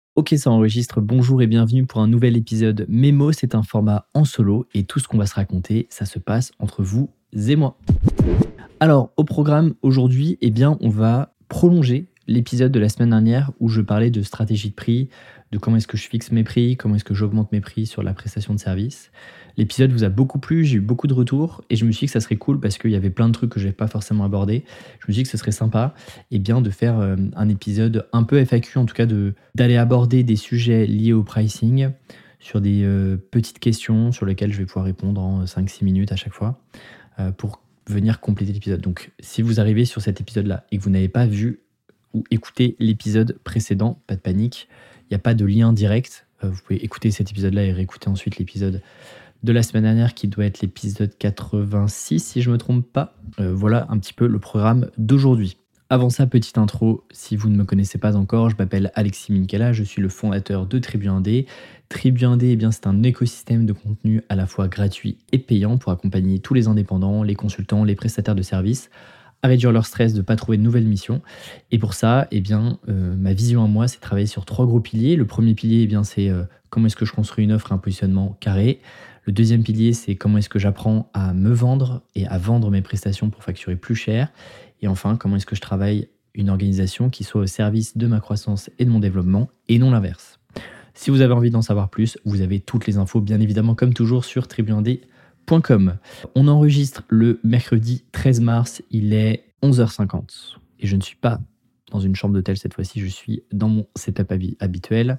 Ok, ça enregistre. Bonjour et bienvenue pour un nouvel épisode Mémo. C'est un format en solo et tout ce qu'on va se raconter, ça se passe entre vous et moi. Alors, au programme aujourd'hui, on va prolonger l'épisode de la semaine dernière où je parlais de stratégie de prix, de comment est-ce que je fixe mes prix, comment est-ce que j'augmente mes prix sur la prestation de service. L'épisode vous a beaucoup plu, j'ai eu beaucoup de retours et je me suis dit que ça serait cool parce qu'il y avait plein de trucs que je n'avais pas forcément abordés. Je me suis dit que ce serait sympa de faire un épisode un peu FAQ, en tout cas d'aller aborder des sujets liés au pricing sur des petites questions sur lesquelles je vais pouvoir répondre en 5-6 minutes à chaque fois pour venir compléter l'épisode. Donc, si vous arrivez sur cet épisode-là et que vous n'avez pas vu ou écouté l'épisode précédent, pas de panique, il n'y a pas de lien direct. Vous pouvez écouter cet épisode-là et réécouter ensuite l'épisode de la semaine dernière qui doit être l'épisode 86, si je ne me trompe pas. Voilà un petit peu le programme d'aujourd'hui. Avant ça, petite intro, si vous ne me connaissez pas encore, je m'appelle Alexis Minkela, je suis le fondateur de Tribu Indé. Tribu Indé, c'est un écosystème de contenu à la fois gratuit et payant pour accompagner tous les indépendants, les consultants, les prestataires de services à réduire leur stress de ne pas trouver de nouvelles missions. Et pour ça, ma vision à moi, c'est de travailler sur 3 gros piliers. Le premier pilier, c'est comment est-ce que je construis une offre et un positionnement carré. Le deuxième pilier, c'est comment est-ce que j'apprends à me vendre et à vendre mes prestations pour facturer plus cher. Et enfin, comment est-ce que je travaille une organisation qui soit au service de ma croissance et de mon développement et non l'inverse. Si vous avez envie d'en savoir plus, vous avez toutes les infos, bien évidemment, comme toujours, sur tribuindé.com. On enregistre le mercredi 13 mars, il est 11h50. Et je ne suis pas dans une chambre d'hôtel cette fois-ci, je suis dans mon setup habituel.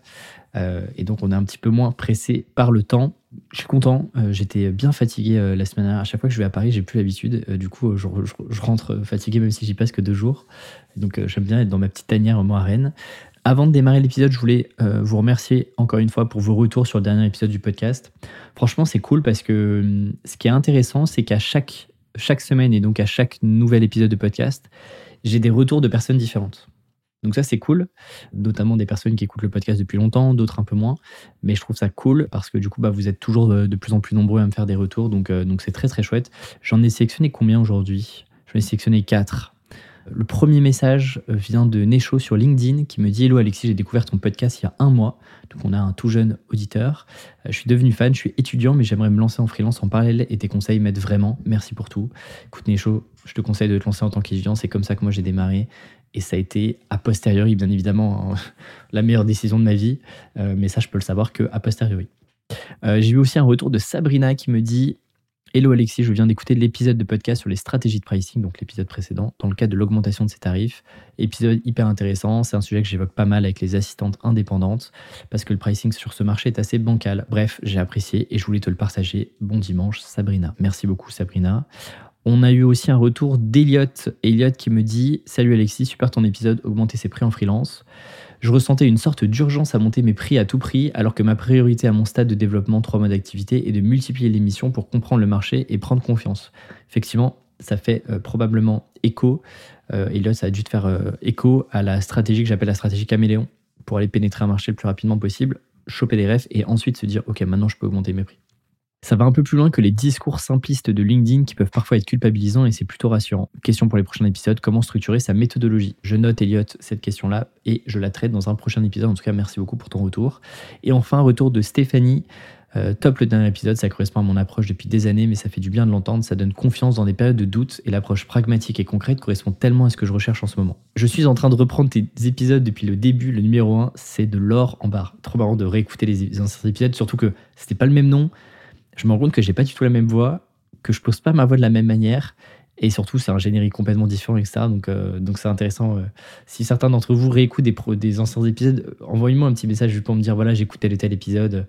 Et donc, on est un petit peu moins pressé par le temps. Je suis content, j'étais bien fatigué la semaine dernière. À chaque fois que je vais à Paris, j'ai plus l'habitude. Du coup, je rentre fatigué même si j'y passe que 2 jours. Donc, j'aime bien être dans ma petite tanière au à Rennes. Avant de démarrer l'épisode, je voulais vous remercier encore une fois pour vos retours sur le dernier épisode du podcast. Franchement, c'est cool parce que ce qui est intéressant, c'est qu'à chaque semaine et donc à chaque nouvel épisode de podcast, j'ai des retours de personnes différentes. Donc ça, c'est cool, notamment des personnes qui écoutent le podcast depuis longtemps, d'autres un peu moins. Mais je trouve ça cool parce que du coup, vous êtes toujours de plus en plus nombreux à me faire des retours. Donc c'est très très chouette. J'en ai sélectionné combien aujourd'hui ? J'en ai sélectionné 4. Le premier message vient de Necho sur LinkedIn qui me dit « Hello Alexis, j'ai découvert ton podcast il y a 1 mois. » Donc on a un tout jeune auditeur. Je suis devenu fan, je suis étudiant, mais j'aimerais me lancer en freelance en parallèle et tes conseils m'aident vraiment. Merci pour tout. Écoute Necho, je te conseille de te lancer en tant qu'étudiant. C'est comme ça que moi j'ai démarré. Et ça a été a posteriori, bien évidemment, la meilleure décision de ma vie. Mais ça, je peux le savoir que a posteriori. J'ai eu aussi un retour de Sabrina qui me dit « Hello Alexis, je viens d'écouter l'épisode de podcast sur les stratégies de pricing, donc l'épisode précédent, dans le cadre de l'augmentation de ses tarifs. Épisode hyper intéressant, c'est un sujet que j'évoque pas mal avec les assistantes indépendantes, parce que le pricing sur ce marché est assez bancal. Bref, j'ai apprécié et je voulais te le partager. Bon dimanche, Sabrina. » Merci beaucoup Sabrina. On a eu aussi un retour d'Eliott qui me dit « Salut Alexis, super ton épisode, augmenter ses prix en freelance. Je ressentais une sorte d'urgence à monter mes prix à tout prix, alors que ma priorité à mon stade de développement 3 mois d'activité est de multiplier les missions pour comprendre le marché et prendre confiance. » Effectivement, ça fait probablement écho. Eliott, ça a dû te faire écho à la stratégie que j'appelle la stratégie caméléon, pour aller pénétrer un marché le plus rapidement possible, choper des refs et ensuite se dire « Ok, maintenant je peux augmenter mes prix. » Ça va un peu plus loin que les discours simplistes de LinkedIn qui peuvent parfois être culpabilisants et c'est plutôt rassurant. Question pour les prochains épisodes, comment structurer sa méthodologie ? Je note, Eliott, cette question-là et je la traite dans un prochain épisode. En tout cas, merci beaucoup pour ton retour. Et enfin, retour de Stéphanie. Top le dernier épisode, ça correspond à mon approche depuis des années, mais ça fait du bien de l'entendre, ça donne confiance dans des périodes de doute et l'approche pragmatique et concrète correspond tellement à ce que je recherche en ce moment. Je suis en train de reprendre tes épisodes depuis le début, le numéro 1, c'est de l'or en barre. Trop marrant de réécouter les anciens épisodes, surtout que c'était pas le même nom. Je me rends compte que j'ai pas du tout la même voix, que je pose pas ma voix de la même manière, et surtout c'est un générique complètement différent, etc. Donc c'est intéressant. Si certains d'entre vous réécoutent des anciens épisodes, envoyez-moi un petit message juste pour me dire voilà, j'écoute tel et tel épisode.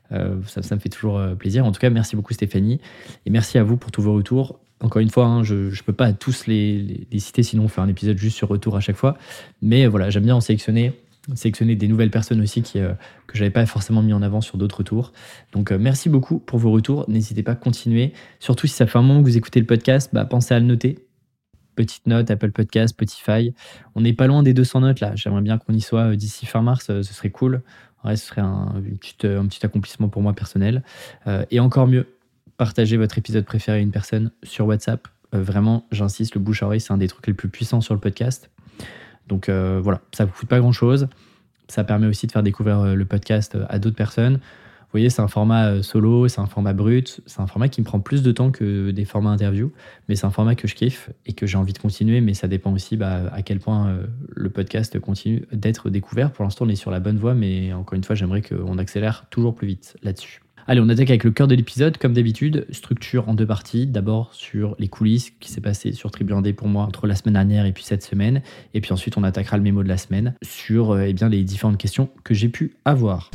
Ça me fait toujours plaisir. En tout cas, merci beaucoup Stéphanie, et merci à vous pour tous vos retours. Encore une fois, je peux pas tous les citer, sinon on fait un épisode juste sur retour à chaque fois. Mais voilà, j'aime bien en sélectionner des nouvelles personnes aussi que j'avais pas forcément mis en avant sur d'autres tours. Donc merci beaucoup pour vos retours, n'hésitez pas à continuer. Surtout si ça fait un moment que vous écoutez le podcast, pensez à le noter. Petite note, Apple Podcast, Spotify. On n'est pas loin des 200 notes là, j'aimerais bien qu'on y soit d'ici fin mars, ce serait cool. En vrai, ce serait un petit accomplissement pour moi personnel. Et encore mieux, partagez votre épisode préféré à une personne sur WhatsApp. Vraiment, j'insiste, le bouche à oreille, c'est un des trucs les plus puissants sur le podcast. Donc voilà, ça vous coûte pas grand chose. Ça permet aussi de faire découvrir le podcast à d'autres personnes. Vous voyez, c'est un format solo, c'est un format brut, c'est un format qui me prend plus de temps que des formats interview, mais c'est un format que je kiffe et que j'ai envie de continuer, mais ça dépend aussi à quel point le podcast continue d'être découvert. Pour l'instant, on est sur la bonne voie, mais encore une fois, j'aimerais qu'on accélère toujours plus vite là-dessus. Allez, on attaque avec le cœur de l'épisode, comme d'habitude, structure en 2 parties. D'abord sur les coulisses qui s'est passé sur Tribu Indé pour moi entre la semaine dernière et puis cette semaine. Et puis ensuite, on attaquera le mémo de la semaine sur les différentes questions que j'ai pu avoir.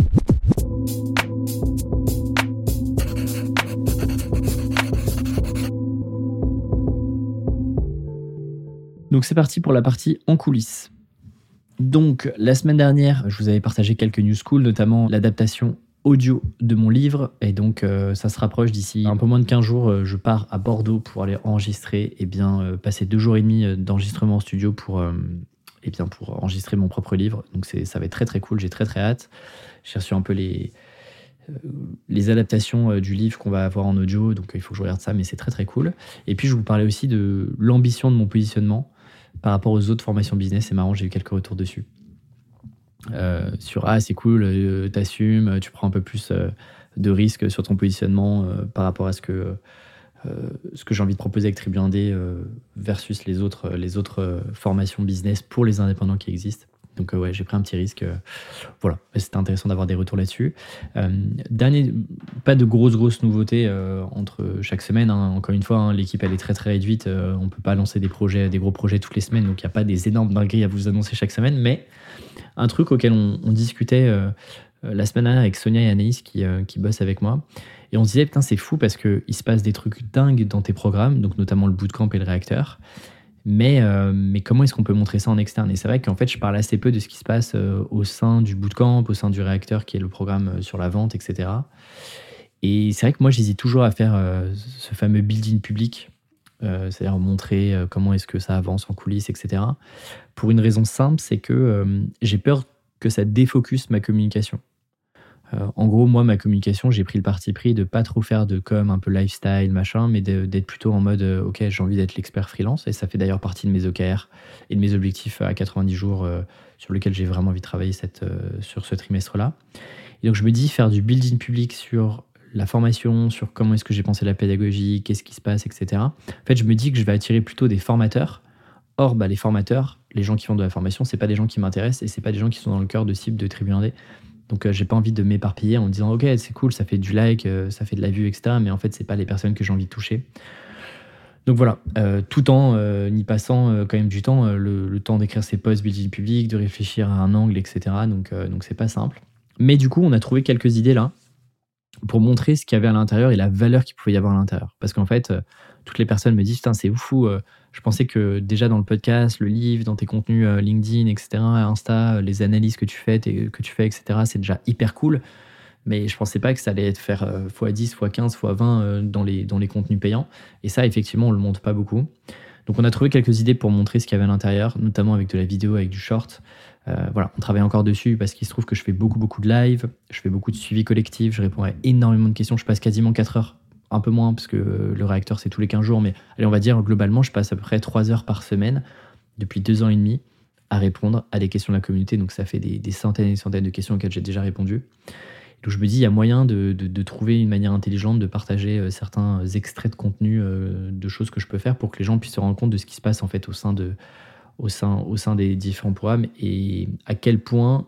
Donc c'est parti pour la partie en coulisses. Donc la semaine dernière, je vous avais partagé quelques news cool, notamment l'adaptation audio de mon livre. Et donc ça se rapproche d'ici un peu moins de 15 jours. Je pars à Bordeaux pour aller enregistrer, passer 2 jours et demi d'enregistrement en studio pour enregistrer mon propre livre. Donc ça va être très très cool, j'ai très très hâte. J'ai reçu un peu les adaptations du livre qu'on va avoir en audio, donc il faut que je regarde ça, mais c'est très très cool. Et puis je vous parlais aussi de l'ambition de mon positionnement par rapport aux autres formations business. C'est marrant, j'ai eu quelques retours dessus. Sur c'est cool, t'assumes, tu prends un peu plus de risques sur ton positionnement par rapport à ce que j'ai envie de proposer avec Tribu Indé versus les autres formations business pour les indépendants qui existent. Donc j'ai pris un petit risque. Voilà, c'était intéressant d'avoir des retours là-dessus. Pas de grosses nouveautés entre chaque semaine. Encore une fois, l'équipe elle est très très réduite. On peut pas lancer des gros projets toutes les semaines, donc il n'y a pas des énormes dingueries à vous annoncer chaque semaine. Mais un truc auquel on discutait la semaine dernière avec Sonia et Anaïs qui bossent avec moi. Et on se disait, putain, c'est fou parce qu'il se passe des trucs dingues dans tes programmes, donc notamment le bootcamp et le réacteur. Mais comment est-ce qu'on peut montrer ça en externe? Et c'est vrai qu'en fait, je parle assez peu de ce qui se passe au sein du bootcamp, au sein du réacteur, qui est le programme sur la vente, etc. Et c'est vrai que moi, j'hésite toujours à faire ce fameux build-in public, c'est-à-dire montrer comment est-ce que ça avance en coulisses, etc. Pour une raison simple, c'est que j'ai peur que ça défocus ma communication. En gros, moi, ma communication, j'ai pris le parti pris de pas trop faire de com un peu lifestyle, machin, mais d'être plutôt en mode ok, j'ai envie d'être l'expert freelance. Et ça fait d'ailleurs partie de mes OKR et de mes objectifs à 90 jours sur lesquels j'ai vraiment envie de travailler sur ce trimestre-là. Et donc, je me dis faire du building public sur la formation, sur comment est-ce que j'ai pensé la pédagogie, qu'est-ce qui se passe, etc. En fait, je me dis que je vais attirer plutôt des formateurs. Or, les formateurs, les gens qui font de la formation, c'est pas des gens qui m'intéressent et c'est pas des gens qui sont dans le cœur de cible de Tribu Indé. Donc j'ai pas envie de m'éparpiller en me disant ok, c'est cool, ça fait du like, ça fait de la vue, etc. Mais en fait, c'est pas les personnes que j'ai envie de toucher. Donc voilà, tout en y passant quand même du temps, le temps d'écrire ses posts building public, de réfléchir à un angle, etc. Donc c'est pas simple. Mais du coup, on a trouvé quelques idées là pour montrer ce qu'il y avait à l'intérieur et la valeur qu'il pouvait y avoir à l'intérieur. Parce qu'en fait, toutes les personnes me disent putain, c'est fou. Je pensais que déjà dans le podcast, le livre, dans tes contenus LinkedIn, etc., Insta, les analyses que tu fais, etc., c'est déjà hyper cool. Mais je pensais pas que ça allait être faire x10, x15, x20 dans les contenus payants. Et ça, effectivement, on le montre pas beaucoup. Donc on a trouvé quelques idées pour montrer ce qu'il y avait à l'intérieur, notamment avec de la vidéo, avec du short. Voilà, on travaille encore dessus parce qu'il se trouve que je fais beaucoup de live, je fais beaucoup de suivi collectif, je réponds à énormément de questions, je passe quasiment 4 heures, un peu moins parce que le réacteur c'est tous les 15 jours, mais allez, on va dire globalement je passe à peu près 3 heures par semaine depuis 2 ans et demi à répondre à des questions de la communauté, donc ça fait des centaines et des centaines de questions auxquelles j'ai déjà répondu. Donc je me dis il y a moyen de trouver une manière intelligente de partager certains extraits de contenu de choses que je peux faire pour que les gens puissent se rendre compte de ce qui se passe en fait au sein des différents programmes et à quel point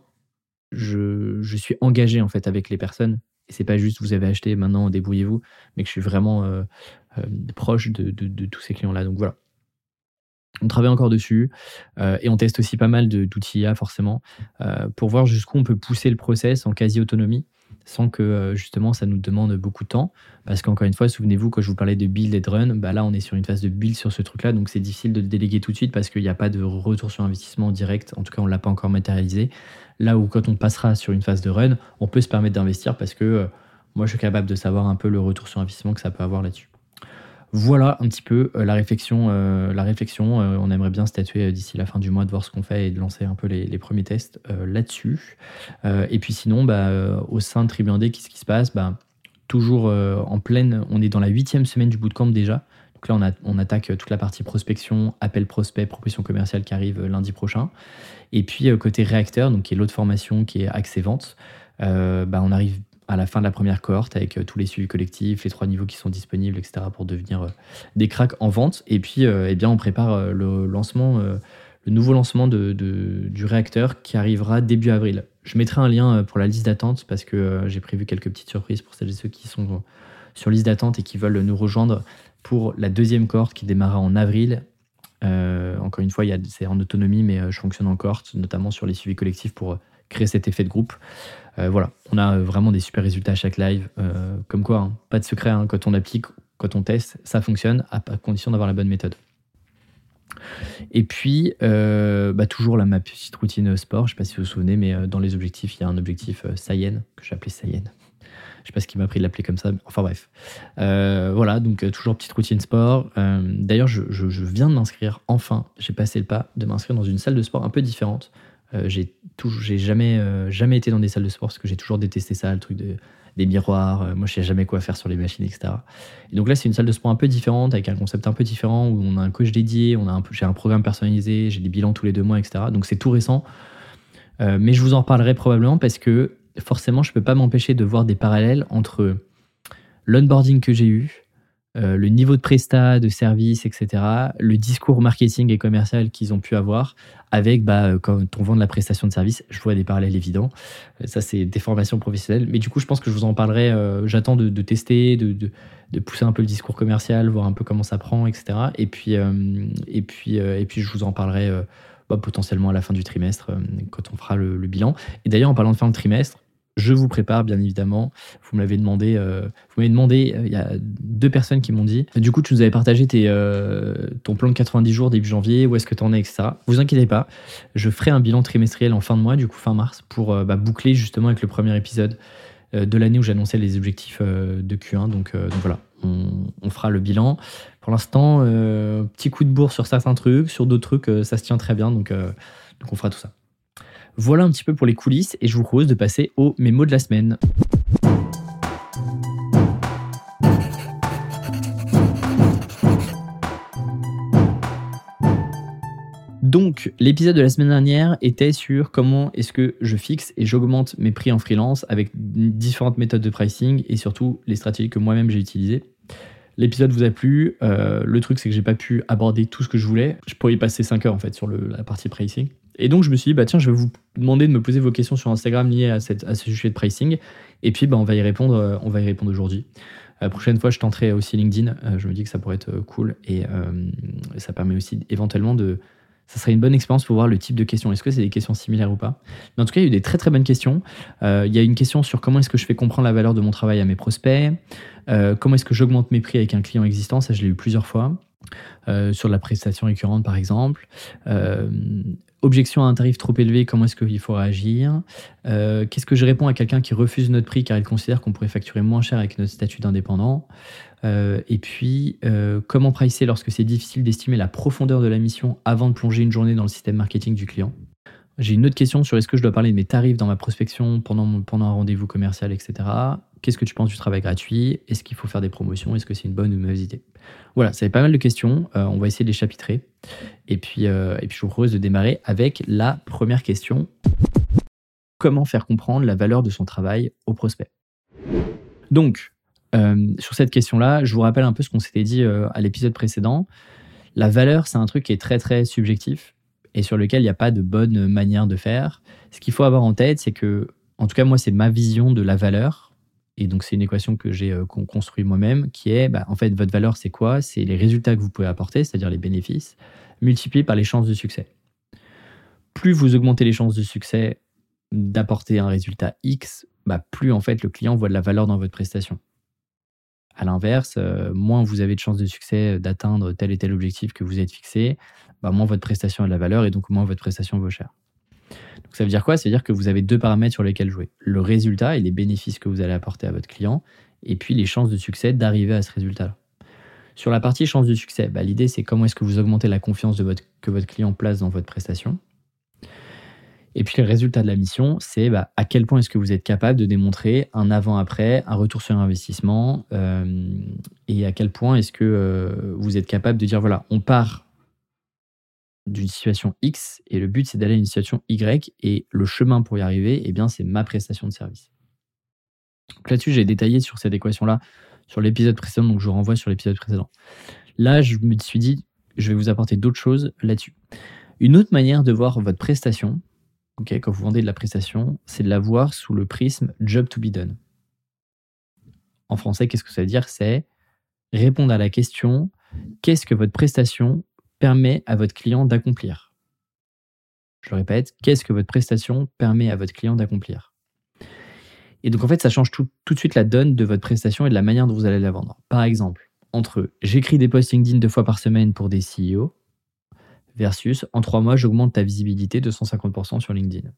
je suis engagé en fait avec les personnes. Et c'est pas juste vous avez acheté, maintenant débrouillez-vous, mais que je suis vraiment proche de tous ces clients-là. Donc voilà. On travaille encore dessus et on teste aussi pas mal d'outils IA forcément pour voir jusqu'où on peut pousser le process en quasi-autonomie sans que justement ça nous demande beaucoup de temps. Parce qu'encore une fois, souvenez-vous, quand je vous parlais de build et de run, là on est sur une phase de build sur ce truc-là, donc c'est difficile de le déléguer tout de suite parce qu'il n'y a pas de retour sur investissement direct, en tout cas on ne l'a pas encore matérialisé. Là où quand on passera sur une phase de run, on peut se permettre d'investir parce que moi je suis capable de savoir un peu le retour sur investissement que ça peut avoir là-dessus. Voilà un petit peu la réflexion. On aimerait bien statuer d'ici la fin du mois, de voir ce qu'on fait et de lancer un peu les premiers tests là-dessus. Et puis sinon, au sein de Tribu Indé, qu'est-ce qui se passe? Toujours en pleine, on est dans la 8e semaine du bootcamp déjà. Donc là, on attaque toute la partie prospection, appel prospect, proposition commerciale qui arrive lundi prochain. Et puis côté réacteur, donc qui est l'autre formation qui est accès vente, on arrive à la fin de la première cohorte avec tous les suivis collectifs, les 3 niveaux qui sont disponibles, etc. pour devenir des cracks en vente. Et puis, on prépare le nouveau lancement du réacteur qui arrivera début avril. Je mettrai un lien pour la liste d'attente parce que j'ai prévu quelques petites surprises pour celles et ceux qui sont sur liste d'attente et qui veulent nous rejoindre pour la deuxième cohorte qui démarrera en avril. Encore une fois, c'est en autonomie, mais je fonctionne en cohorte, notamment sur les suivis collectifs pour créer cet effet de groupe. Voilà, on a vraiment des super résultats à chaque live. Comme quoi, hein, pas de secret, hein, quand on applique, quand on teste, ça fonctionne, à condition d'avoir la bonne méthode. Et puis, toujours ma petite routine sport, je ne sais pas si vous vous souvenez, mais dans les objectifs, il y a un objectif Sayen, que j'ai appelé Sayen. Je ne sais pas ce qui m'a pris de l'appeler comme ça, enfin bref. Voilà, donc toujours petite routine sport. D'ailleurs, je viens de m'inscrire, enfin, j'ai passé le pas de m'inscrire dans une salle de sport un peu différente. J'ai jamais été dans des salles de sport parce que j'ai toujours détesté ça, le truc des miroirs. Moi, je sais jamais quoi faire sur les machines, etc. Et donc là, c'est une salle de sport un peu différente, avec un concept un peu différent, où on a un coach dédié, j'ai un programme personnalisé, j'ai des bilans tous les 2 mois, etc. Donc c'est tout récent. Mais je vous en reparlerai probablement parce que forcément, je peux pas m'empêcher de voir des parallèles entre l'onboarding que j'ai eu, le niveau de prestat, de service, etc., le discours marketing et commercial qu'ils ont pu avoir avec quand on vend de la prestation de service. Je vois des parallèles évidents. Ça, c'est des formations professionnelles. Mais du coup, je pense que je vous en parlerai. J'attends de tester, de pousser un peu le discours commercial, voir un peu comment ça prend, etc. Et puis, je vous en parlerai potentiellement à la fin du trimestre, quand on fera le bilan. Et d'ailleurs, en parlant de fin de trimestre, je vous prépare, bien évidemment. Vous m'avez demandé, il y a 2 personnes qui m'ont dit du coup, tu nous avais partagé ton plan de 90 jours début janvier, où est-ce que tu en es, etc. Vous inquiétez pas, je ferai un bilan trimestriel en fin de mois, du coup fin mars, pour boucler justement avec le premier épisode de l'année où j'annonçais les objectifs de Q1. Donc voilà, on fera le bilan. Pour l'instant, petit coup de bourre sur certains trucs, sur d'autres trucs, ça se tient très bien, donc on fera tout ça. Voilà un petit peu pour les coulisses et je vous propose de passer au mémo de la semaine. Donc, l'épisode de la semaine dernière était sur comment est-ce que je fixe et j'augmente mes prix en freelance avec différentes méthodes de pricing et surtout les stratégies que moi-même j'ai utilisées. L'épisode vous a plu. Le truc, c'est que j'ai pas pu aborder tout ce que je voulais. Je pourrais y passer 5 heures en fait sur la partie pricing. Et donc, je me suis dit, tiens, je vais vous demander de me poser vos questions sur Instagram liées à ce sujet de pricing. Et puis, on va y répondre aujourd'hui. La prochaine fois, je tenterai aussi LinkedIn. Je me dis que ça pourrait être cool. Et ça permet aussi éventuellement ça serait une bonne expérience pour voir le type de questions. Est-ce que c'est des questions similaires ou pas? Mais en tout cas, il y a eu des très très bonnes questions. Il y a une question sur comment est-ce que je fais comprendre la valeur de mon travail à mes prospects. Comment est-ce que j'augmente mes prix avec un client existant? Ça, je l'ai eu plusieurs fois. Sur la prestation récurrente, par exemple. Objection à un tarif trop élevé, comment est-ce qu'il faut réagir? Qu'est-ce que je réponds à quelqu'un qui refuse notre prix car il considère qu'on pourrait facturer moins cher avec notre statut d'indépendant? Et puis, comment pricer lorsque c'est difficile d'estimer la profondeur de la mission avant de plonger une journée dans le système marketing du client? J'ai une autre question sur est-ce que je dois parler de mes tarifs dans ma prospection pendant un rendez-vous commercial, etc. Qu'est-ce que tu penses du travail gratuit? Est-ce qu'il faut faire des promotions? Est-ce que c'est une bonne ou une mauvaise idée? Voilà, ça fait pas mal de questions. On va essayer de les chapitrer. Et puis, je vous propose de démarrer avec la première question. Comment faire comprendre la valeur de son travail au prospect? Donc, sur cette question-là, je vous rappelle un peu ce qu'on s'était dit à l'épisode précédent. La valeur, c'est un truc qui est très, très subjectif et sur lequel il n'y a pas de bonne manière de faire. Ce qu'il faut avoir en tête, c'est que, en tout cas, moi, c'est ma vision de la valeur. Et donc, c'est une équation que j'ai construite moi-même, qui est, en fait, votre valeur, c'est quoi? C'est les résultats que vous pouvez apporter, c'est-à-dire les bénéfices, multipliés par les chances de succès. Plus vous augmentez les chances de succès d'apporter un résultat X, plus, en fait, le client voit de la valeur dans votre prestation. À l'inverse, moins vous avez de chances de succès d'atteindre tel et tel objectif que vous êtes fixé, moins votre prestation a de la valeur et donc moins votre prestation vaut cher. Donc ça veut dire quoi? Ça veut dire que vous avez 2 paramètres sur lesquels jouer. Le résultat et les bénéfices que vous allez apporter à votre client, et puis les chances de succès d'arriver à ce résultat-là. Sur la partie chances de succès, l'idée c'est comment est-ce que vous augmentez la confiance que votre client place dans votre prestation. Et puis le résultat de la mission, c'est à quel point est-ce que vous êtes capable de démontrer un avant-après, un retour sur investissement, et à quel point est-ce que vous êtes capable de dire, voilà, on part d'une situation X et le but c'est d'aller à une situation Y et le chemin pour y arriver, eh bien, c'est ma prestation de service. Donc là-dessus, j'ai détaillé sur cette équation-là sur l'épisode précédent, donc je vous renvoie sur l'épisode précédent. Là, je me suis dit, je vais vous apporter d'autres choses là-dessus. Une autre manière de voir votre prestation, quand vous vendez de la prestation, c'est de la voir sous le prisme job to be done. En français, qu'est-ce que ça veut dire? C'est répondre à la question, qu'est-ce que votre prestation permet à votre client d'accomplir? Je le répète, qu'est-ce que votre prestation permet à votre client d'accomplir? Et donc, en fait, ça change tout de suite la donne de votre prestation et de la manière dont vous allez la vendre. Par exemple, entre j'écris des posts LinkedIn 2 fois par semaine pour des CEO versus en 3 mois, j'augmente ta visibilité de 150% sur LinkedIn.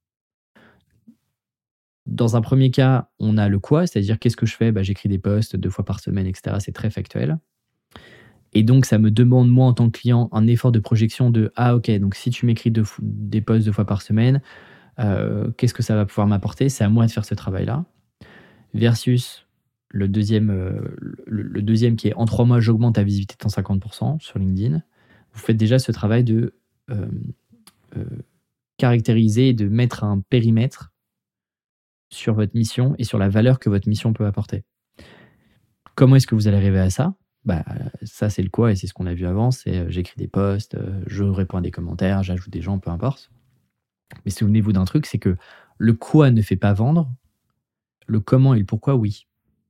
Dans un premier cas, on a le quoi, c'est-à-dire qu'est-ce que je fais? J'écris des posts 2 fois par semaine, etc. C'est très factuel. Et donc, ça me demande, moi, en tant que client, un effort de projection de « Ah, ok, donc si tu m'écris des posts 2 fois par semaine, qu'est-ce que ça va pouvoir m'apporter ?» C'est à moi de faire ce travail-là. Versus le deuxième qui est en 3 mois, j'augmente ta visibilité de 150% sur LinkedIn. Vous faites déjà ce travail de caractériser et de mettre un périmètre sur votre mission et sur la valeur que votre mission peut apporter. Comment est-ce que vous allez arriver à ça? Ça, c'est le quoi et c'est ce qu'on a vu avant. C'est j'écris des posts, je réponds à des commentaires, j'ajoute des gens, peu importe. Mais souvenez-vous d'un truc, c'est que le quoi ne fait pas vendre, le comment et le pourquoi, oui.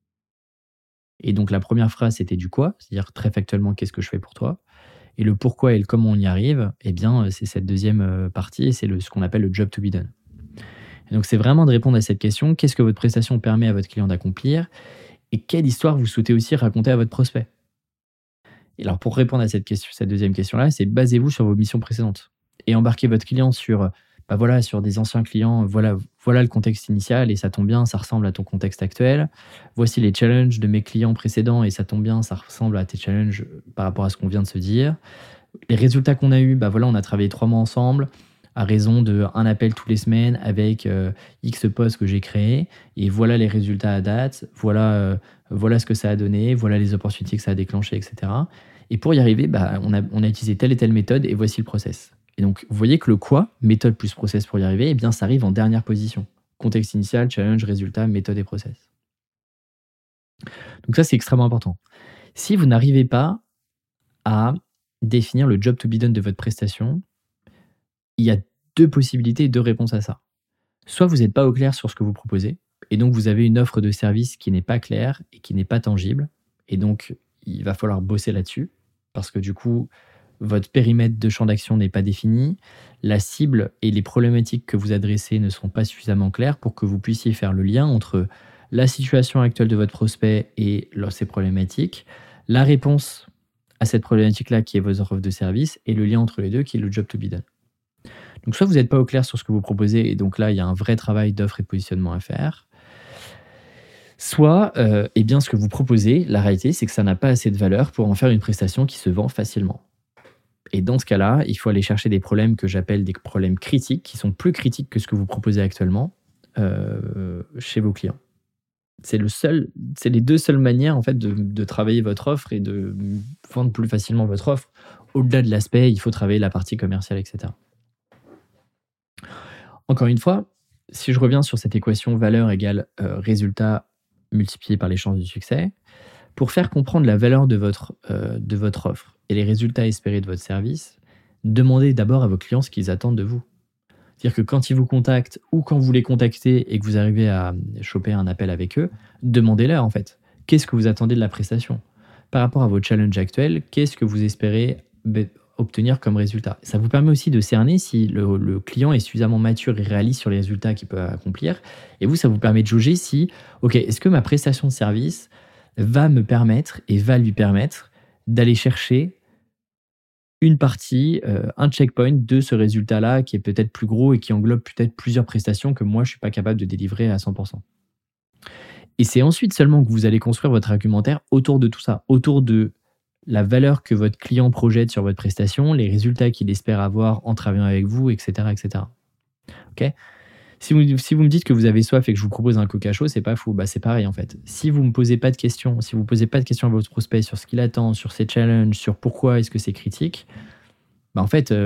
Et donc, la première phrase, c'était du quoi, c'est-à-dire très factuellement, qu'est-ce que je fais pour toi? Et le pourquoi et le comment on y arrive, eh bien, c'est cette deuxième partie et c'est ce qu'on appelle le job to be done. Et donc, c'est vraiment de répondre à cette question, qu'est-ce que votre prestation permet à votre client d'accomplir et quelle histoire vous souhaitez aussi raconter à votre prospect? Et alors, pour répondre à cette deuxième question-là, c'est basez-vous sur vos missions précédentes et embarquez votre client sur des anciens clients, voilà le contexte initial et ça tombe bien, ça ressemble à ton contexte actuel. Voici les challenges de mes clients précédents et ça tombe bien, ça ressemble à tes challenges par rapport à ce qu'on vient de se dire. Les résultats qu'on a eus, on a travaillé 3 mois ensemble à raison d'un appel toutes les semaines avec X posts que j'ai créés et voilà les résultats à date, voilà ce que ça a donné, voilà les opportunités que ça a déclenché, etc. Et pour y arriver, on a utilisé telle et telle méthode et voici le process. Et donc, vous voyez que le quoi, méthode plus process pour y arriver, eh bien, ça arrive en dernière position. Contexte initial, challenge, résultat, méthode et process. Donc ça, c'est extrêmement important. Si vous n'arrivez pas à définir le job to be done de votre prestation, il y a 2 possibilités, 2 réponses à ça. Soit vous n'êtes pas au clair sur ce que vous proposez, et donc vous avez une offre de service qui n'est pas claire et qui n'est pas tangible, et donc il va falloir bosser là-dessus, parce que du coup, votre périmètre de champ d'action n'est pas défini, la cible et les problématiques que vous adressez ne sont pas suffisamment claires pour que vous puissiez faire le lien entre la situation actuelle de votre prospect et ses problématiques, la réponse à cette problématique-là qui est votre offre de service et le lien entre les deux qui est le job to be done. Donc soit vous n'êtes pas au clair sur ce que vous proposez et donc là il y a un vrai travail d'offre et de positionnement à faire, soit ce que vous proposez, la réalité c'est que ça n'a pas assez de valeur pour en faire une prestation qui se vend facilement. Et dans ce cas-là, il faut aller chercher des problèmes que j'appelle des problèmes critiques, qui sont plus critiques que ce que vous proposez actuellement chez vos clients. C'est les 2 seules manières en fait de travailler votre offre et de vendre plus facilement votre offre. Au-delà de l'aspect, il faut travailler la partie commerciale, etc. Encore une fois, si je reviens sur cette équation valeur égale résultat multiplié par les chances de succès, pour faire comprendre la valeur de votre offre et les résultats espérés de votre service, demandez d'abord à vos clients ce qu'ils attendent de vous. C'est-à-dire que quand ils vous contactent ou quand vous les contactez et que vous arrivez à choper un appel avec eux, demandez-leur en fait, qu'est-ce que vous attendez de la prestation? Par rapport à vos challenges actuels, qu'est-ce que vous espérez obtenir comme résultat? Ça vous permet aussi de cerner si le client est suffisamment mature et réaliste sur les résultats qu'il peut accomplir. Et vous, ça vous permet de jauger si, est-ce que ma prestation de service va me permettre et va lui permettre d'aller chercher une partie, un checkpoint de ce résultat-là qui est peut-être plus gros et qui englobe peut-être plusieurs prestations que moi je ne suis pas capable de délivrer à 100%. Et c'est ensuite seulement que vous allez construire votre argumentaire autour de tout ça, autour de la valeur que votre client projette sur votre prestation, les résultats qu'il espère avoir en travaillant avec vous, etc., etc. Ok. Si vous me dites que vous avez soif et que je vous propose un coca chaud, c'est pas fou. Bah, c'est pareil en fait. Si vous me posez pas de questions, si vous posez pas de questions à votre prospect sur ce qu'il attend, sur ses challenges, sur pourquoi est-ce que c'est critique, bah en fait,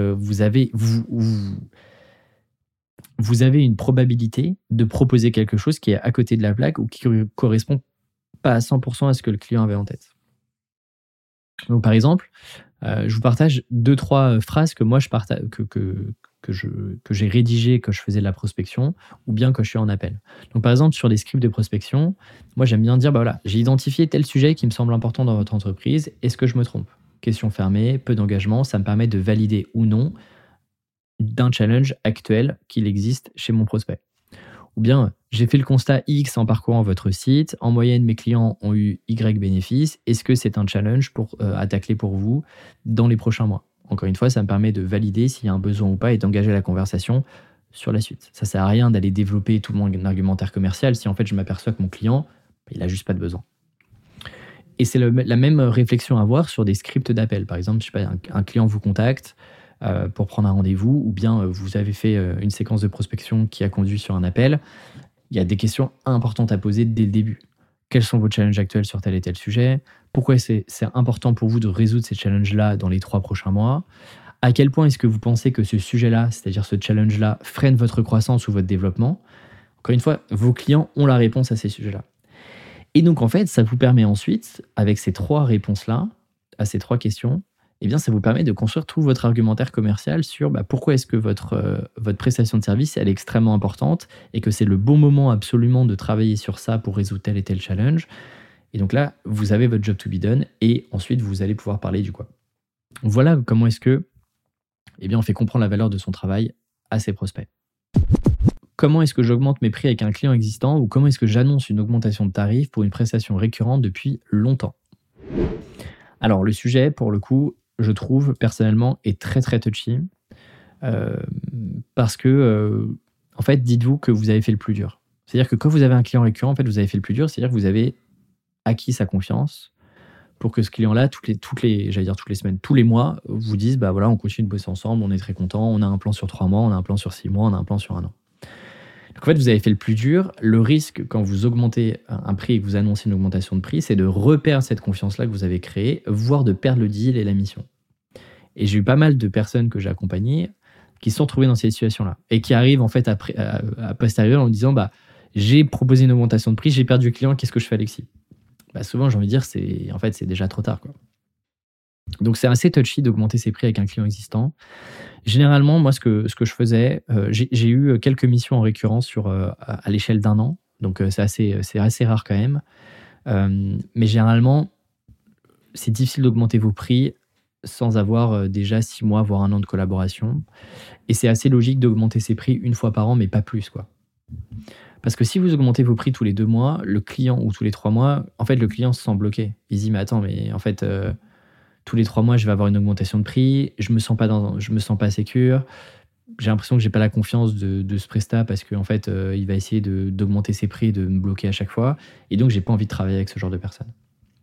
vous avez une probabilité de proposer quelque chose qui est à côté de la plaque ou qui correspond pas à 100% à ce que le client avait en tête. Donc par exemple, je vous partage 2-3 phrases que moi je partage, que j'ai rédigées quand je faisais de la prospection ou bien quand je suis en appel. Donc par exemple, sur des scripts de prospection, moi j'aime bien dire, bah voilà, j'ai identifié tel sujet qui me semble important dans votre entreprise, est-ce que je me trompe? Question fermée, peu d'engagement, ça me permet de valider ou non d'un challenge actuel qu'il existe chez mon prospect. Ou bien, j'ai fait le constat X en parcourant votre site. En moyenne, mes clients ont eu Y bénéfices. Est-ce que c'est un challenge à tacler pour vous dans les prochains mois? Encore une fois, ça me permet de valider s'il y a un besoin ou pas et d'engager la conversation sur la suite. Ça ne sert à rien d'aller développer tout mon argumentaire commercial si en fait je m'aperçois que mon client, il n'a juste pas de besoin. Et c'est la même réflexion à avoir sur des scripts d'appel. Par exemple, je sais pas, un client vous contacte pour prendre un rendez-vous, ou bien vous avez fait une séquence de prospection qui a conduit sur un appel. Il y a des questions importantes à poser dès le début. Quels sont vos challenges actuels sur tel et tel sujet? Pourquoi c'est important pour vous de résoudre ces challenges-là dans les 3 prochains mois? À quel point est-ce que vous pensez que ce sujet-là, c'est-à-dire ce challenge-là, freine votre croissance ou votre développement? Encore une fois, vos clients ont la réponse à ces sujets-là. Et donc, en fait, ça vous permet ensuite, avec ces 3 réponses-là, à ces 3 questions, eh bien, ça vous permet de construire tout votre argumentaire commercial sur pourquoi est-ce que votre prestation de service elle est extrêmement importante et que c'est le bon moment absolument de travailler sur ça pour résoudre tel et tel challenge. Et donc là, vous avez votre job to be done et ensuite, vous allez pouvoir parler du quoi. Voilà comment est-ce que on fait comprendre la valeur de son travail à ses prospects. Comment est-ce que j'augmente mes prix avec un client existant ou comment est-ce que j'annonce une augmentation de tarif pour une prestation récurrente depuis longtemps? Alors, le sujet, pour le coup, je trouve personnellement, est très très touchy parce que, en fait, dites-vous que vous avez fait le plus dur. C'est-à-dire que quand vous avez un client récurrent, en fait, vous avez fait le plus dur, c'est-à-dire que vous avez acquis sa confiance pour que ce client-là, j'allais dire toutes les semaines, tous les mois, vous dise, bah voilà, on continue de bosser ensemble, on est très content, on a un plan sur 3 mois, on a un plan sur 6 mois, on a un plan sur 1 an. Donc en fait, vous avez fait le plus dur. Le risque, quand vous augmentez un prix et que vous annoncez une augmentation de prix, c'est de reperdre cette confiance-là que vous avez créée, voire de perdre le deal et la mission. Et j'ai eu pas mal de personnes que j'ai accompagnées qui se sont retrouvées dans cette situation-là et qui arrivent en fait à posteriori en disant j'ai proposé une augmentation de prix, j'ai perdu le client, qu'est-ce que je fais, Alexis? Souvent, j'ai envie de dire, c'est déjà trop tard, quoi. Donc c'est assez touchy d'augmenter ses prix avec un client existant. Généralement, moi, ce que je faisais, j'ai eu quelques missions en récurrence à l'échelle d'1 an, donc c'est assez rare quand même. Mais généralement, c'est difficile d'augmenter vos prix sans avoir déjà 6 mois, voire 1 an de collaboration. Et c'est assez logique d'augmenter ses prix 1 fois par an, mais pas plus, quoi. Parce que si vous augmentez vos prix tous les 2 mois, le client ou tous les 3 mois, en fait, le client se sent bloqué. Il se dit: «Mais attends, mais en fait, tous les 3 mois, je vais avoir une augmentation de prix, je me sens pas sécure, j'ai l'impression que j'ai pas la confiance de ce prestat parce qu'en fait, il va essayer d'augmenter ses prix et de me bloquer à chaque fois et donc j'ai pas envie de travailler avec ce genre de personne».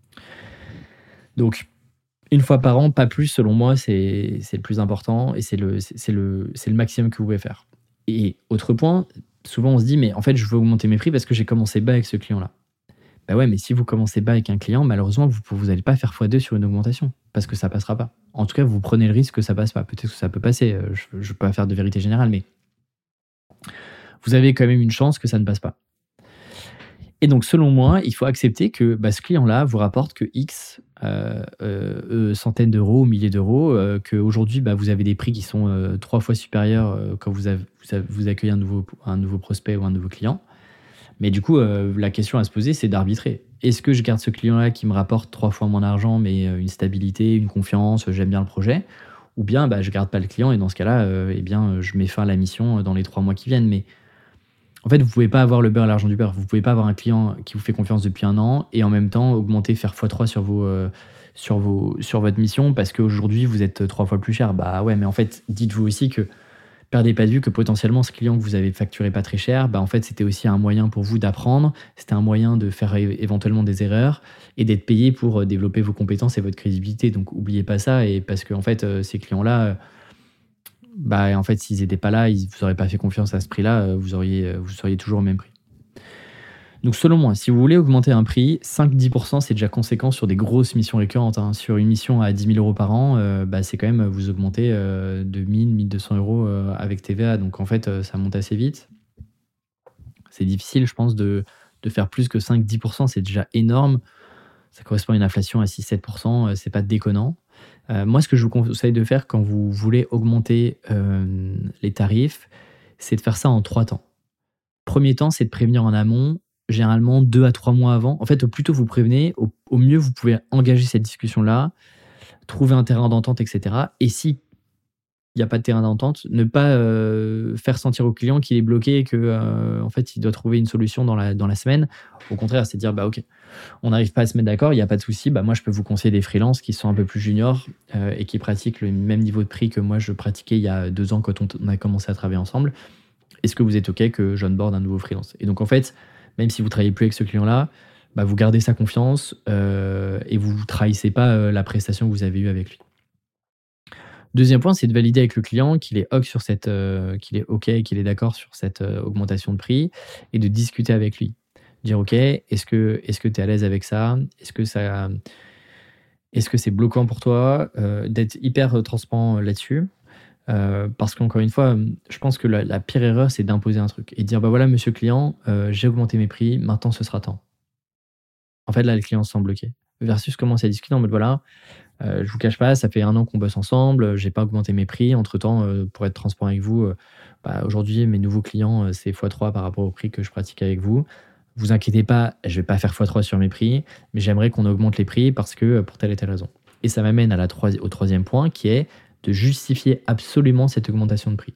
Donc 1 fois par an, pas plus selon moi, c'est le plus important et c'est le maximum que vous pouvez faire. Et autre point, souvent on se dit: «Mais en fait, je veux augmenter mes prix parce que j'ai commencé bas avec ce client-là». Bah ouais, mais si vous commencez bas avec un client, malheureusement, vous allez pas faire x2 sur une augmentation parce que ça passera pas. En tout cas, vous prenez le risque que ça passe pas. Peut-être que ça peut passer, je peux pas faire de vérité générale, mais vous avez quand même une chance que ça ne passe pas. Et donc, selon moi, il faut accepter que ce client-là vous rapporte que X centaines d'euros, milliers d'euros, qu'aujourd'hui, vous avez des prix qui sont 3 fois supérieurs quand vous accueillez un nouveau prospect ou un nouveau client. Mais du coup, la question à se poser, c'est d'arbitrer. Est-ce que je garde ce client-là qui me rapporte 3 fois mon argent, mais une stabilité, une confiance, j'aime bien le projet? Ou bien je garde pas le client et dans ce cas-là, je mets fin à la mission dans les 3 mois qui viennent. Mais en fait, vous pouvez pas avoir le beurre et l'argent du beurre. Vous pouvez pas avoir un client qui vous fait confiance depuis 1 an et en même temps augmenter, faire x3 sur votre mission parce qu'aujourd'hui, vous êtes 3 fois plus cher. Bah ouais, mais en fait, dites-vous aussi que perdez pas de vue que potentiellement ce client que vous avez facturé pas très cher, en fait c'était aussi un moyen pour vous d'apprendre, c'était un moyen de faire éventuellement des erreurs et d'être payé pour développer vos compétences et votre crédibilité. Donc oubliez pas ça et parce que en fait ces clients-là, en fait, s'ils n'étaient pas là, vous n'auraient pas fait confiance à ce prix-là, vous seriez toujours au même prix. Donc selon moi, si vous voulez augmenter un prix, 5-10%, c'est déjà conséquent sur des grosses missions récurrentes. Sur une mission à 10 000 euros par an, c'est quand même, vous augmentez de 1 200 euros avec TVA. Donc en fait, ça monte assez vite. C'est difficile, je pense, de faire plus que 5-10%, c'est déjà énorme. Ça correspond à une inflation à 6-7%, c'est pas déconnant. Moi, ce que je vous conseille de faire quand vous voulez augmenter les tarifs, c'est de faire ça en 3 temps. Premier temps, c'est de prévenir en amont, généralement 2 à 3 mois avant. En fait, au plus tôt vous prévenez, au mieux vous pouvez engager cette discussion-là, trouver un terrain d'entente, etc. Et si il n'y a pas de terrain d'entente, ne pas faire sentir au client qu'il est bloqué et que en fait, il doit trouver une solution dans la semaine. Au contraire, c'est dire ok, on n'arrive pas à se mettre d'accord, il n'y a pas de souci, moi je peux vous conseiller des freelances qui sont un peu plus juniors et qui pratiquent le même niveau de prix que moi je pratiquais il y a 2 ans quand on a commencé à travailler ensemble. Est-ce que vous êtes OK que j'onboard un nouveau freelance? Et donc en fait, même si vous ne travaillez plus avec ce client-là, vous gardez sa confiance et vous ne trahissez pas la prestation que vous avez eue avec lui. Deuxième point, c'est de valider avec le client qu'il est OK sur qu'il est OK, qu'il est d'accord sur cette augmentation de prix et de discuter avec lui. Dire OK, est-ce que tu es à l'aise avec ça? Est-ce que c'est bloquant pour toi? D'être hyper transparent là-dessus. Parce qu'encore une fois, je pense que la pire erreur, c'est d'imposer un truc et de dire voilà, monsieur client, j'ai augmenté mes prix, maintenant ce sera tant. En fait, là, le client se sent bloqué. Versus commencer à discuter en mode voilà, je vous cache pas, ça fait 1 an qu'on bosse ensemble, j'ai pas augmenté mes prix. Entre-temps, pour être transparent avec vous, aujourd'hui, mes nouveaux clients, c'est x3 par rapport au prix que je pratique avec vous. Vous inquiétez pas, je vais pas faire x3 sur mes prix, mais j'aimerais qu'on augmente les prix parce que pour telle et telle raison. Et ça m'amène au troisième point qui est de justifier absolument cette augmentation de prix.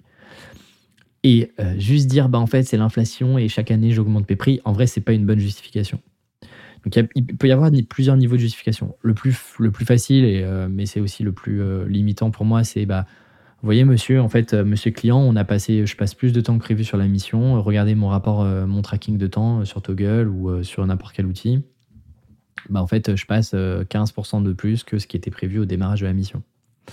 Et juste dire en fait c'est l'inflation et chaque année j'augmente mes prix, en vrai c'est pas une bonne justification. Donc il peut y avoir plusieurs niveaux de justification. Le plus facile, mais c'est aussi le plus limitant pour moi, c'est vous voyez monsieur, en fait monsieur client, je passe plus de temps que prévu sur la mission, regardez mon rapport, mon tracking de temps sur Toggle ou sur n'importe quel outil. En fait je passe 15% de plus que ce qui était prévu au démarrage de la mission.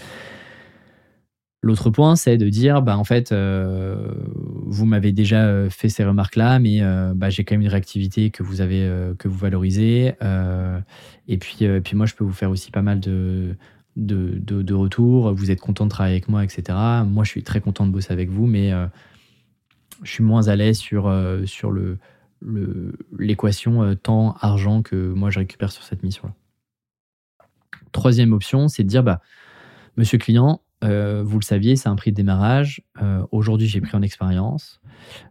L'autre point, c'est de dire, en fait, vous m'avez déjà fait ces remarques-là, mais j'ai quand même une réactivité que vous valorisez. Et puis moi, je peux vous faire aussi pas mal de retours. Vous êtes content de travailler avec moi, etc. Moi, je suis très content de bosser avec vous, mais je suis moins à l'aise sur l'équation temps-argent que moi, je récupère sur cette mission-là. Troisième option, c'est de dire, monsieur client, vous le saviez, c'est un prix de démarrage. Aujourd'hui, j'ai pris en expérience.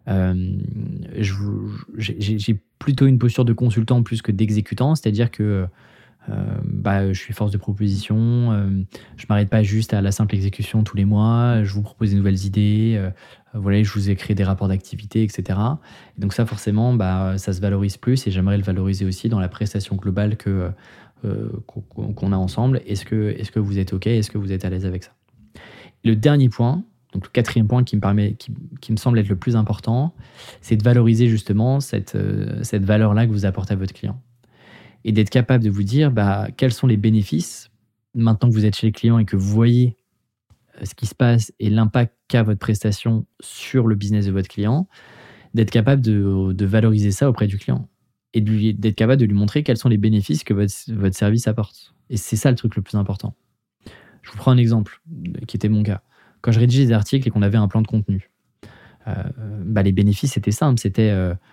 J'ai plutôt une posture de consultant plus que d'exécutant, c'est-à-dire que je suis force de proposition. Je m'arrête pas juste à la simple exécution tous les mois. Je vous propose des nouvelles idées. Je vous ai créé des rapports d'activité, etc. Et donc ça, forcément, ça se valorise plus et j'aimerais le valoriser aussi dans la prestation globale qu'on a ensemble. Est-ce que vous êtes OK? Est-ce que vous êtes à l'aise avec ça? Le dernier point, donc le quatrième point qui me semble être le plus important, c'est de valoriser justement cette valeur-là que vous apportez à votre client. Et d'être capable de vous dire quels sont les bénéfices, maintenant que vous êtes chez le client et que vous voyez ce qui se passe et l'impact qu'a votre prestation sur le business de votre client, d'être capable de valoriser ça auprès du client et d'être capable de lui montrer quels sont les bénéfices que votre service apporte. Et c'est ça le truc le plus important. Je vous prends un exemple qui était mon cas. Quand je rédigeais des articles et qu'on avait un plan de contenu, les bénéfices c'était simple. C'était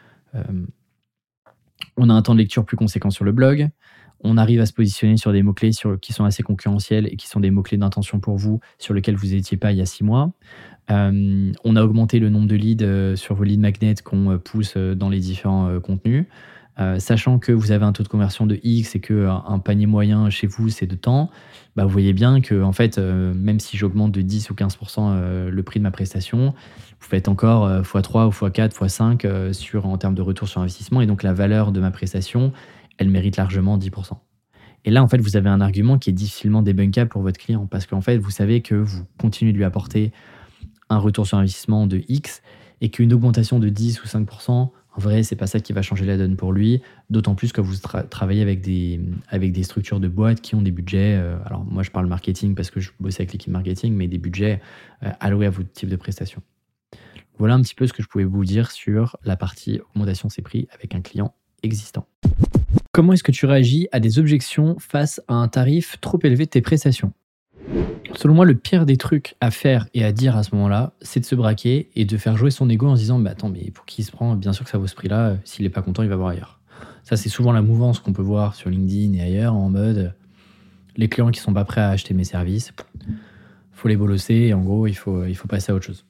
on a un temps de lecture plus conséquent sur le blog, on arrive à se positionner sur des mots-clés qui sont assez concurrentiels et qui sont des mots-clés d'intention pour vous sur lesquels vous n'étiez pas il y a 6 mois. On a augmenté le nombre de leads sur vos lead magnets qu'on pousse dans les différents contenus. Sachant que vous avez un taux de conversion de X et qu'un panier moyen chez vous, c'est de temps, vous voyez bien que en fait, même si j'augmente de 10 ou 15% le prix de ma prestation, vous faites encore x3 ou x4, x5 en termes de retour sur investissement. Et donc, la valeur de ma prestation, elle mérite largement 10%. Et là, en fait, vous avez un argument qui est difficilement débunkable pour votre client parce qu'en fait, vous savez que vous continuez de lui apporter un retour sur investissement de X et qu'une augmentation de 10 ou 5%, En vrai, c'est pas ça qui va changer la donne pour lui, d'autant plus que vous travaillez avec des structures de boîtes qui ont des budgets, alors moi je parle marketing parce que je bosse avec l'équipe marketing, mais des budgets alloués à votre type de prestation. Voilà un petit peu ce que je pouvais vous dire sur la partie augmentation de ses prix avec un client existant. Comment est-ce que tu réagis à des objections face à un tarif trop élevé de tes prestations? Selon moi, le pire des trucs à faire et à dire à ce moment-là, c'est de se braquer et de faire jouer son ego en se disant: «Bah, attends, mais pour qui il se prend? Bien sûr que ça vaut ce prix-là, s'il est pas content, il va voir ailleurs». Ça, c'est souvent la mouvance qu'on peut voir sur LinkedIn et ailleurs en mode, les clients qui sont pas prêts à acheter mes services, faut les bolosser et en gros, il faut passer à autre chose.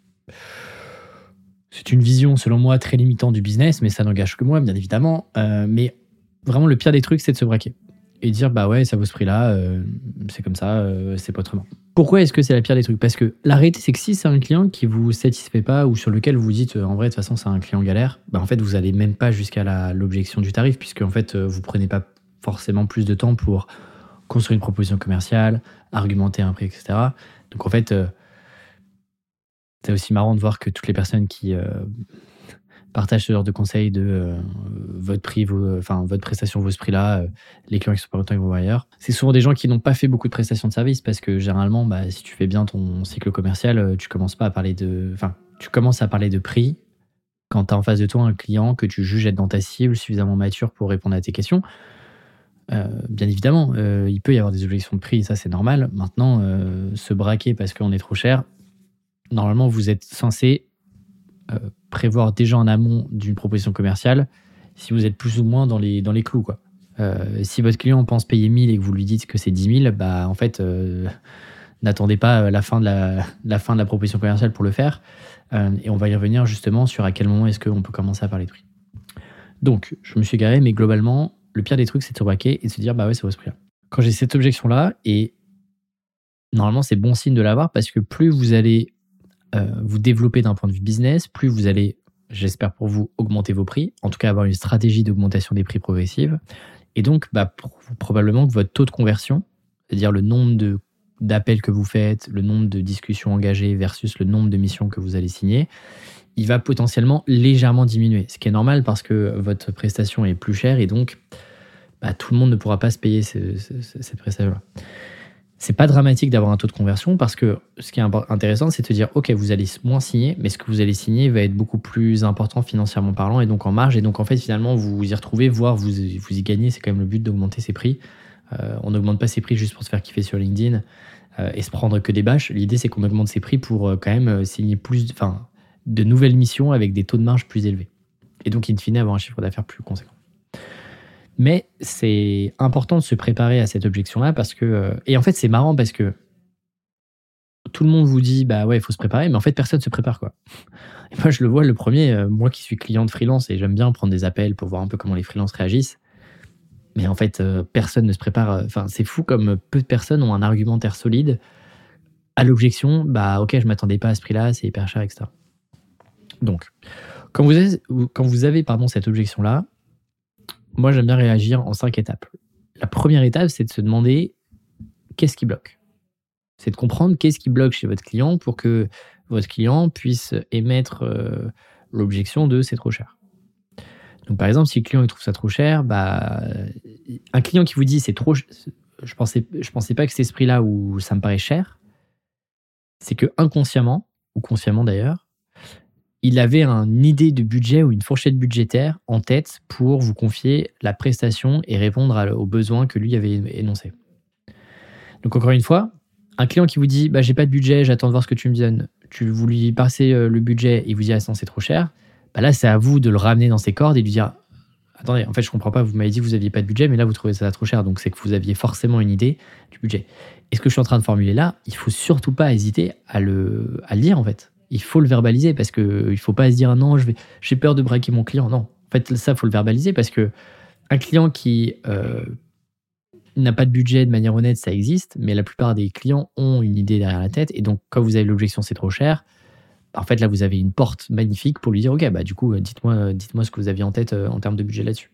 C'est une vision, selon moi, très limitante du business, mais ça n'engage que moi, bien évidemment, mais vraiment le pire des trucs, c'est de se braquer et dire: «Bah, ouais, ça vaut ce prix-là, c'est comme ça, c'est pas autrement». Pourquoi est-ce que c'est la pire des trucs? Parce que la réalité, c'est que si c'est un client qui vous satisfait pas ou sur lequel vous vous dites, «En vrai, de toute façon, c'est un client galère», bah, en fait, vous allez même pas jusqu'à l'objection du tarif puisque en fait, vous prenez pas forcément plus de temps pour construire une proposition commerciale, argumenter un prix et cetera. Donc en fait, c'est aussi marrant de voir que toutes les personnes qui, partagent ce genre de conseils de, votre prix vaut enfin, votre prestation vaut ce prix-là, les clients qui sont pas contents, ils vont voir ailleurs. C'est souvent des gens qui n'ont pas fait beaucoup de prestations de services parce que généralement, bah, si tu fais bien ton cycle commercial, tu commences pas à parler de enfin, tu commences à parler de prix quand tu as en face de toi un client que tu juges être dans ta cible, suffisamment mature pour répondre à tes questions. Bien évidemment, il peut y avoir des objections de prix, ça c'est normal. Maintenant, se braquer parce qu'on est trop cher, normalement vous êtes censé prévoir déjà en amont d'une proposition commerciale si vous êtes plus ou moins dans les clous, quoi. Si votre client pense payer 1000 et que vous lui dites que c'est 10 000, bah, en fait, n'attendez pas la fin de la proposition commerciale pour le faire. Et on va y revenir justement sur à quel moment est-ce qu'on peut commencer à parler de prix. Donc, je me suis égaré, mais globalement, le pire des trucs, c'est de se braquer et de se dire: «Bah ouais, ça vaut ce prix-là». Quand j'ai cette objection-là et normalement, c'est bon signe de l'avoir parce que plus vous allez vous développer d'un point de vue business, plus vous allez, j'espère pour vous, augmenter vos prix, en tout cas avoir une stratégie d'augmentation des prix progressive. Et donc, bah, probablement que votre taux de conversion, c'est-à-dire le nombre d'appels que vous faites, le nombre de discussions engagées versus le nombre de missions que vous allez signer, il va potentiellement légèrement diminuer. Ce qui est normal parce que votre prestation est plus chère et donc bah, tout le monde ne pourra pas se payer cette prestation-là. C'est pas dramatique d'avoir un taux de conversion parce que ce qui est intéressant, c'est de se dire, OK, vous allez moins signer, mais ce que vous allez signer va être beaucoup plus important financièrement parlant et donc en marge. Et donc, en fait, finalement, vous vous y retrouvez, voire vous y gagnez. C'est quand même le but d'augmenter ses prix. On n'augmente pas ses prix juste pour se faire kiffer sur LinkedIn et se prendre que des bâches. L'idée, c'est qu'on augmente ses prix pour quand même signer de nouvelles missions avec des taux de marge plus élevés. Et donc, in fine, avoir un chiffre d'affaires plus conséquent. Mais c'est important de se préparer à cette objection-là parce que... et en fait, c'est marrant parce que tout le monde vous dit, bah ouais, il faut se préparer, mais en fait, personne ne se prépare, quoi. Et moi, je le vois, le premier, moi qui suis client de freelance et j'aime bien prendre des appels pour voir un peu comment les freelances réagissent. Mais en fait, personne ne se prépare. Enfin, c'est fou comme peu de personnes ont un argumentaire solide à l'objection, bah ok, je m'attendais pas à ce prix-là, c'est hyper cher, etc. Donc, quand vous avez cette objection-là, moi, j'aime bien réagir en 5 étapes. La première étape, c'est de se demander qu'est-ce qui bloque. C'est de comprendre qu'est-ce qui bloque chez votre client pour que votre client puisse émettre l'objection de c'est trop cher. Donc, par exemple, si le client il trouve ça trop cher, bah, un client qui vous dit c'est trop, je pensais pas que c'était ce prix-là ou ça me paraît cher, c'est que inconsciemment, ou consciemment d'ailleurs, il avait une idée de budget ou une fourchette budgétaire en tête pour vous confier la prestation et répondre aux besoins que lui avait énoncés. Donc encore une fois, un client qui vous dit bah, « j'ai pas de budget, j'attends de voir ce que tu me donnes », vous lui passez le budget et il vous dit « ah non, c'est trop cher », bah là c'est à vous de le ramener dans ses cordes et de lui dire « attendez, en fait je comprends pas, vous m'avez dit que vous aviez pas de budget, mais là vous trouvez ça trop cher, donc c'est que vous aviez forcément une idée du budget ». Et ce que je suis en train de formuler là, il faut surtout pas hésiter à le dire en fait. Il faut le verbaliser parce qu'il ne faut pas se dire ah non, j'ai peur de braquer mon client. Non, en fait, ça, il faut le verbaliser parce qu'un client qui n'a pas de budget de manière honnête, ça existe, mais la plupart des clients ont une idée derrière la tête. Et donc, quand vous avez l'objection, c'est trop cher, en fait, là, vous avez une porte magnifique pour lui dire ok, bah, du coup, dites-moi ce que vous aviez en tête en termes de budget là-dessus.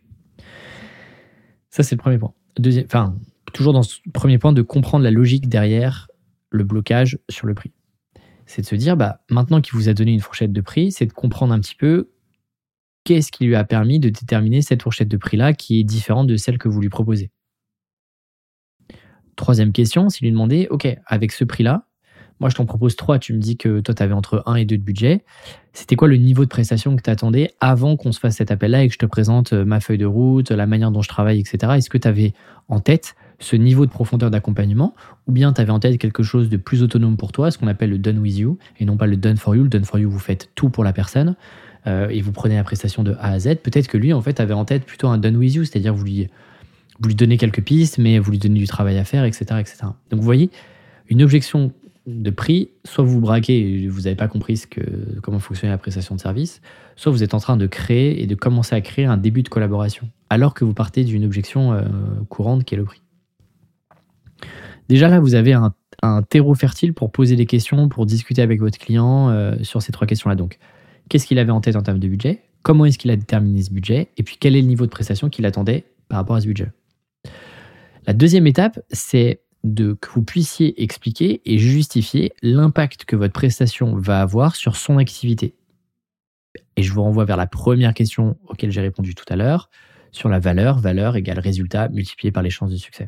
Ça, c'est le premier point. Toujours dans ce premier point, de comprendre la logique derrière le blocage sur le prix. C'est de se dire, bah, maintenant qu'il vous a donné une fourchette de prix, c'est de comprendre un petit peu qu'est-ce qui lui a permis de déterminer cette fourchette de prix-là qui est différente de celle que vous lui proposez? Troisième question, c'est lui demander, OK, avec ce prix-là, moi je t'en propose 3, tu me dis que toi tu avais entre 1 et 2 de budget. C'était quoi le niveau de prestation que tu attendais avant qu'on se fasse cet appel-là et que je te présente ma feuille de route, la manière dont je travaille, etc. Est-ce que tu avais en tête ce niveau de profondeur d'accompagnement ou bien tu avais en tête quelque chose de plus autonome pour toi, ce qu'on appelle le done with you et non pas le done for you. Le done for you, vous faites tout pour la personne et vous prenez la prestation de A à Z. Peut-être que lui, en fait, avait en tête plutôt un done with you, c'est-à-dire vous lui donnez quelques pistes, mais vous lui donnez du travail à faire, etc., etc. Donc vous voyez, une objection de prix, soit vous vous braquez et vous n'avez pas compris comment fonctionnait la prestation de service, soit vous êtes en train de créer et de commencer à créer un début de collaboration, alors que vous partez d'une objection courante qui est le prix. Déjà là, vous avez un terreau fertile pour poser des questions, pour discuter avec votre client sur ces 3 questions-là. Donc, qu'est-ce qu'il avait en tête en termes de budget? Comment est-ce qu'il a déterminé ce budget? Et puis, quel est le niveau de prestation qu'il attendait par rapport à ce budget? La deuxième étape, c'est que vous puissiez expliquer et justifier l'impact que votre prestation va avoir sur son activité. Et je vous renvoie vers la première question auquel j'ai répondu tout à l'heure, sur la valeur égale résultat multiplié par les chances de succès.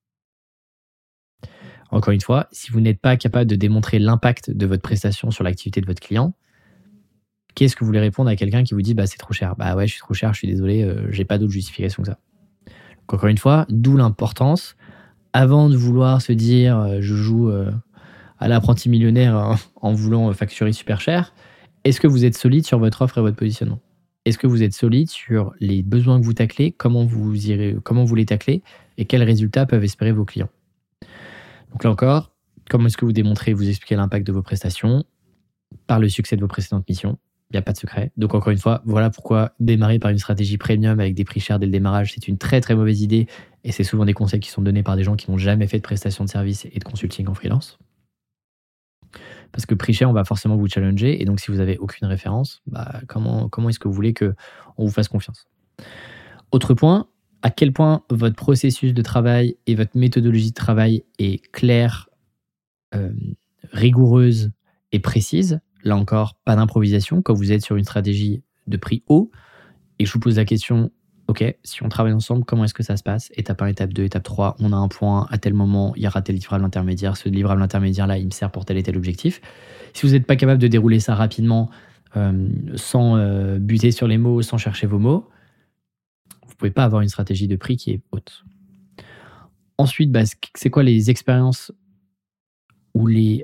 Encore une fois, si vous n'êtes pas capable de démontrer l'impact de votre prestation sur l'activité de votre client, qu'est-ce que vous voulez répondre à quelqu'un qui vous dit c'est trop cher? Ouais, je suis trop cher, je suis désolé, j'ai pas d'autre justification que ça. Donc encore une fois, d'où l'importance, avant de vouloir se dire je joue à l'apprenti millionnaire en voulant facturer super cher, est-ce que vous êtes solide sur votre offre et votre positionnement? Est-ce que vous êtes solide sur les besoins que vous taclez, comment vous les taclez et quels résultats peuvent espérer vos clients? Donc là encore, comment est-ce que vous démontrez, vous expliquez l'impact de vos prestations par le succès de vos précédentes missions? Il n'y a pas de secret. Donc encore une fois, voilà pourquoi démarrer par une stratégie premium avec des prix chers dès le démarrage, c'est une très très mauvaise idée et c'est souvent des conseils qui sont donnés par des gens qui n'ont jamais fait de prestation de service et de consulting en freelance. Parce que prix cher, on va forcément vous challenger et donc si vous n'avez aucune référence, comment est-ce que vous voulez qu'on vous fasse confiance? Autre point, à quel point votre processus de travail et votre méthodologie de travail est claire, rigoureuse et précise. Là encore, pas d'improvisation quand vous êtes sur une stratégie de prix haut et je vous pose la question, ok, si on travaille ensemble, comment est-ce que ça se passe? Étape 1, étape 2, étape 3, on a un point, à tel moment, il y aura tel livrable intermédiaire, ce livrable intermédiaire-là, il me sert pour tel et tel objectif. Si vous n'êtes pas capable de dérouler ça rapidement, sans buter sur les mots, sans chercher vos mots, vous ne pouvez pas avoir une stratégie de prix qui est haute. Ensuite, c'est quoi les expériences ou les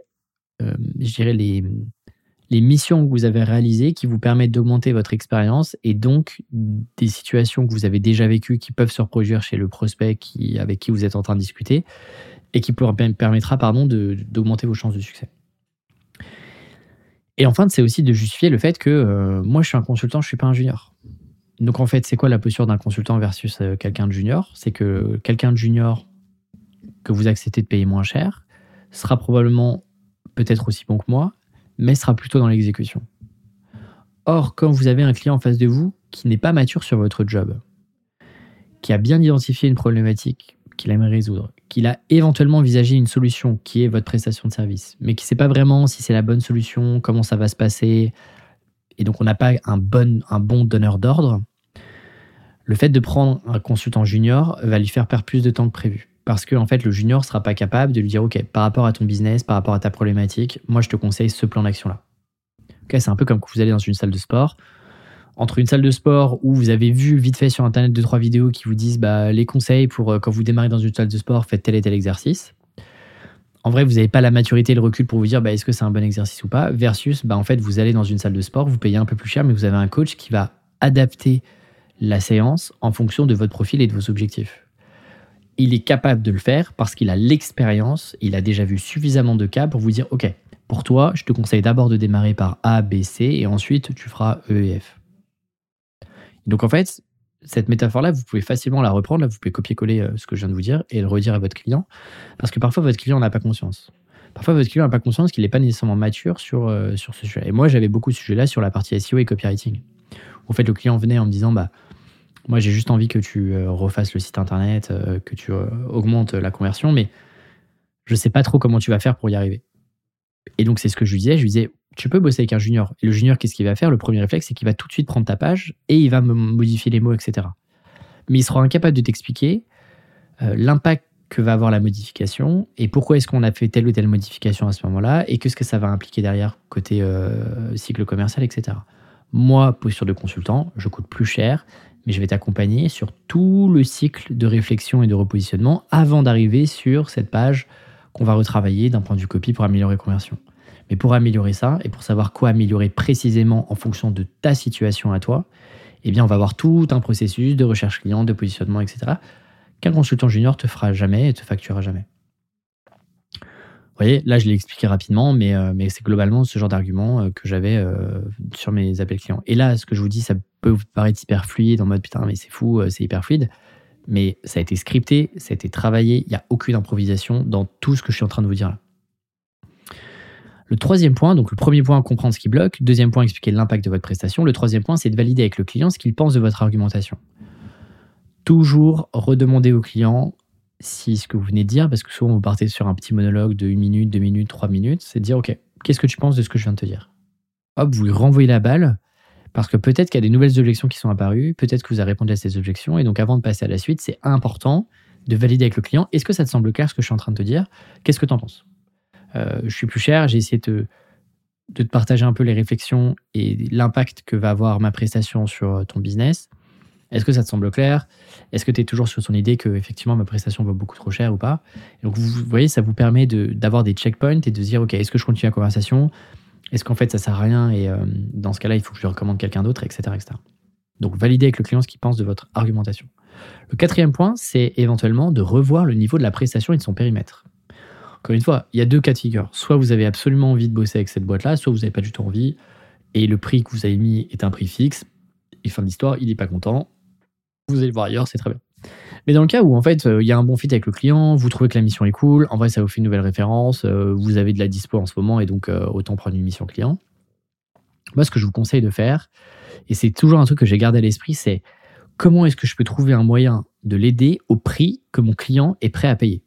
missions que vous avez réalisées qui vous permettent d'augmenter votre expérience et donc des situations que vous avez déjà vécues qui peuvent se reproduire chez le prospect avec qui vous êtes en train de discuter et qui permettra d'augmenter vos chances de succès. Et enfin, c'est aussi de justifier le fait que moi, je suis un consultant, je ne suis pas un junior. Donc en fait, c'est quoi la posture d'un consultant versus quelqu'un de junior? C'est que quelqu'un de junior que vous acceptez de payer moins cher sera probablement peut-être aussi bon que moi, mais sera plutôt dans l'exécution. Or, quand vous avez un client en face de vous qui n'est pas mature sur votre job, qui a bien identifié une problématique qu'il aimerait résoudre, qu'il a éventuellement envisagé une solution qui est votre prestation de service, mais qui ne sait pas vraiment si c'est la bonne solution, comment ça va se passer, et donc on n'a pas un bon donneur d'ordre, le fait de prendre un consultant junior va lui faire perdre plus de temps que prévu. Parce que en fait, le junior ne sera pas capable de lui dire « Ok, par rapport à ton business, par rapport à ta problématique, moi je te conseille ce plan d'action-là. » Okay, c'est un peu comme quand vous allez dans une salle de sport. Entre une salle de sport où vous avez vu vite fait sur Internet 2-3 vidéos qui vous disent les conseils pour quand vous démarrez dans une salle de sport, faites tel et tel exercice. En vrai, vous n'avez pas la maturité et le recul pour vous dire est-ce que c'est un bon exercice ou pas. Versus, en fait, vous allez dans une salle de sport, vous payez un peu plus cher, mais vous avez un coach qui va adapter la séance en fonction de votre profil et de vos objectifs. Il est capable de le faire parce qu'il a l'expérience, il a déjà vu suffisamment de cas pour vous dire « Ok, pour toi, je te conseille d'abord de démarrer par A, B, C et ensuite tu feras E et F. » Donc en fait, cette métaphore-là, vous pouvez facilement la reprendre, là, vous pouvez copier-coller ce que je viens de vous dire et le redire à votre client parce que parfois votre client n'a pas conscience. Parfois votre client n'a pas conscience qu'il n'est pas nécessairement mature sur ce sujet. Et moi, j'avais beaucoup ce sujet-là sur la partie SEO et copywriting. En fait, le client venait en me disant moi, j'ai juste envie que tu refasses le site internet, que tu augmentes la conversion, mais je ne sais pas trop comment tu vas faire pour y arriver. Et donc, c'est ce que je lui disais. Je lui disais, tu peux bosser avec un junior. Et le junior, qu'est-ce qu'il va faire? Le premier réflexe, c'est qu'il va tout de suite prendre ta page et il va modifier les mots, etc. Mais il sera incapable de t'expliquer l'impact que va avoir la modification et pourquoi est-ce qu'on a fait telle ou telle modification à ce moment-là et qu'est-ce que ça va impliquer derrière côté cycle commercial, etc. Moi, posture de consultant, je coûte plus cher, mais je vais t'accompagner sur tout le cycle de réflexion et de repositionnement avant d'arriver sur cette page qu'on va retravailler d'un point de vue copy pour améliorer conversion. Mais pour améliorer ça et pour savoir quoi améliorer précisément en fonction de ta situation à toi, eh bien, on va avoir tout un processus de recherche client, de positionnement, etc. qu'un consultant junior te fera jamais et te facturera jamais. Vous voyez, là, je l'ai expliqué rapidement, mais c'est globalement ce genre d'argument que j'avais sur mes appels clients. Et là, ce que je vous dis, ça peut vous paraître hyper fluide, en mode putain, mais c'est fou, c'est hyper fluide. Mais ça a été scripté, ça a été travaillé, il n'y a aucune improvisation dans tout ce que je suis en train de vous dire là. Le troisième point, donc le premier point, comprendre ce qui bloque. Deuxième point, expliquer l'impact de votre prestation. Le troisième point, c'est de valider avec le client ce qu'il pense de votre argumentation. Toujours redemander au client si ce que vous venez de dire, parce que souvent vous partez sur un petit monologue de 1 minute, 2 minutes, 3 minutes, c'est de dire ok, qu'est-ce que tu penses de ce que je viens de te dire? Hop, vous lui renvoyez la balle, parce que peut-être qu'il y a des nouvelles objections qui sont apparues, peut-être que vous avez répondu à ces objections, et donc avant de passer à la suite, c'est important de valider avec le client. Est-ce que ça te semble clair ce que je suis en train de te dire? Qu'est-ce que tu en penses? Je suis plus cher, j'ai essayé de te partager un peu les réflexions et l'impact que va avoir ma prestation sur ton business. Est-ce que ça te semble clair? Est-ce que tu es toujours sur ton idée que effectivement ma prestation vaut beaucoup trop cher ou pas? Et donc vous voyez, ça vous permet d'avoir des checkpoints et de se dire ok, est-ce que je continue la conversation? Est-ce qu'en fait ça sert à rien et dans ce cas-là il faut que je lui recommande quelqu'un d'autre, etc., etc. Donc valider avec le client ce qu'il pense de votre argumentation. Le quatrième point, c'est éventuellement de revoir le niveau de la prestation et de son périmètre. Encore une fois, il y a 2 cas de figure. Soit vous avez absolument envie de bosser avec cette boîte-là, soit vous n'avez pas du tout envie et le prix que vous avez mis est un prix fixe. Et fin de l'histoire, il n'est pas content. Vous allez le voir ailleurs, c'est très bien. Mais dans le cas où en fait il y a un bon fit avec le client, vous trouvez que la mission est cool, en vrai ça vous fait une nouvelle référence, vous avez de la dispo en ce moment et donc autant prendre une mission client. Moi ce que je vous conseille de faire, et c'est toujours un truc que j'ai gardé à l'esprit, c'est comment est-ce que je peux trouver un moyen de l'aider au prix que mon client est prêt à payer?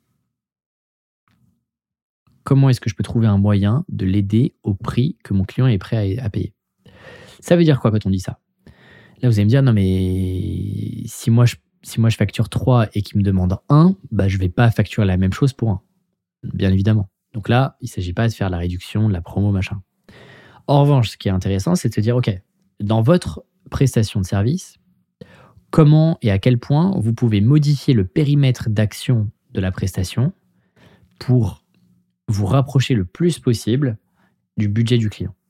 Comment est-ce que je peux trouver un moyen de l'aider au prix que mon client est prêt à payer? Ça veut dire quoi quand on dit ça? Là, vous allez me dire, non mais si moi je facture 3 et qu'il me demande 1, bah, je ne vais pas facturer la même chose pour 1, bien évidemment. Donc là, il ne s'agit pas de faire la réduction, de la promo, machin. En revanche, ce qui est intéressant, c'est de se dire, ok, dans votre prestation de service, comment et à quel point vous pouvez modifier le périmètre d'action de la prestation pour vous rapprocher le plus possible du budget du client.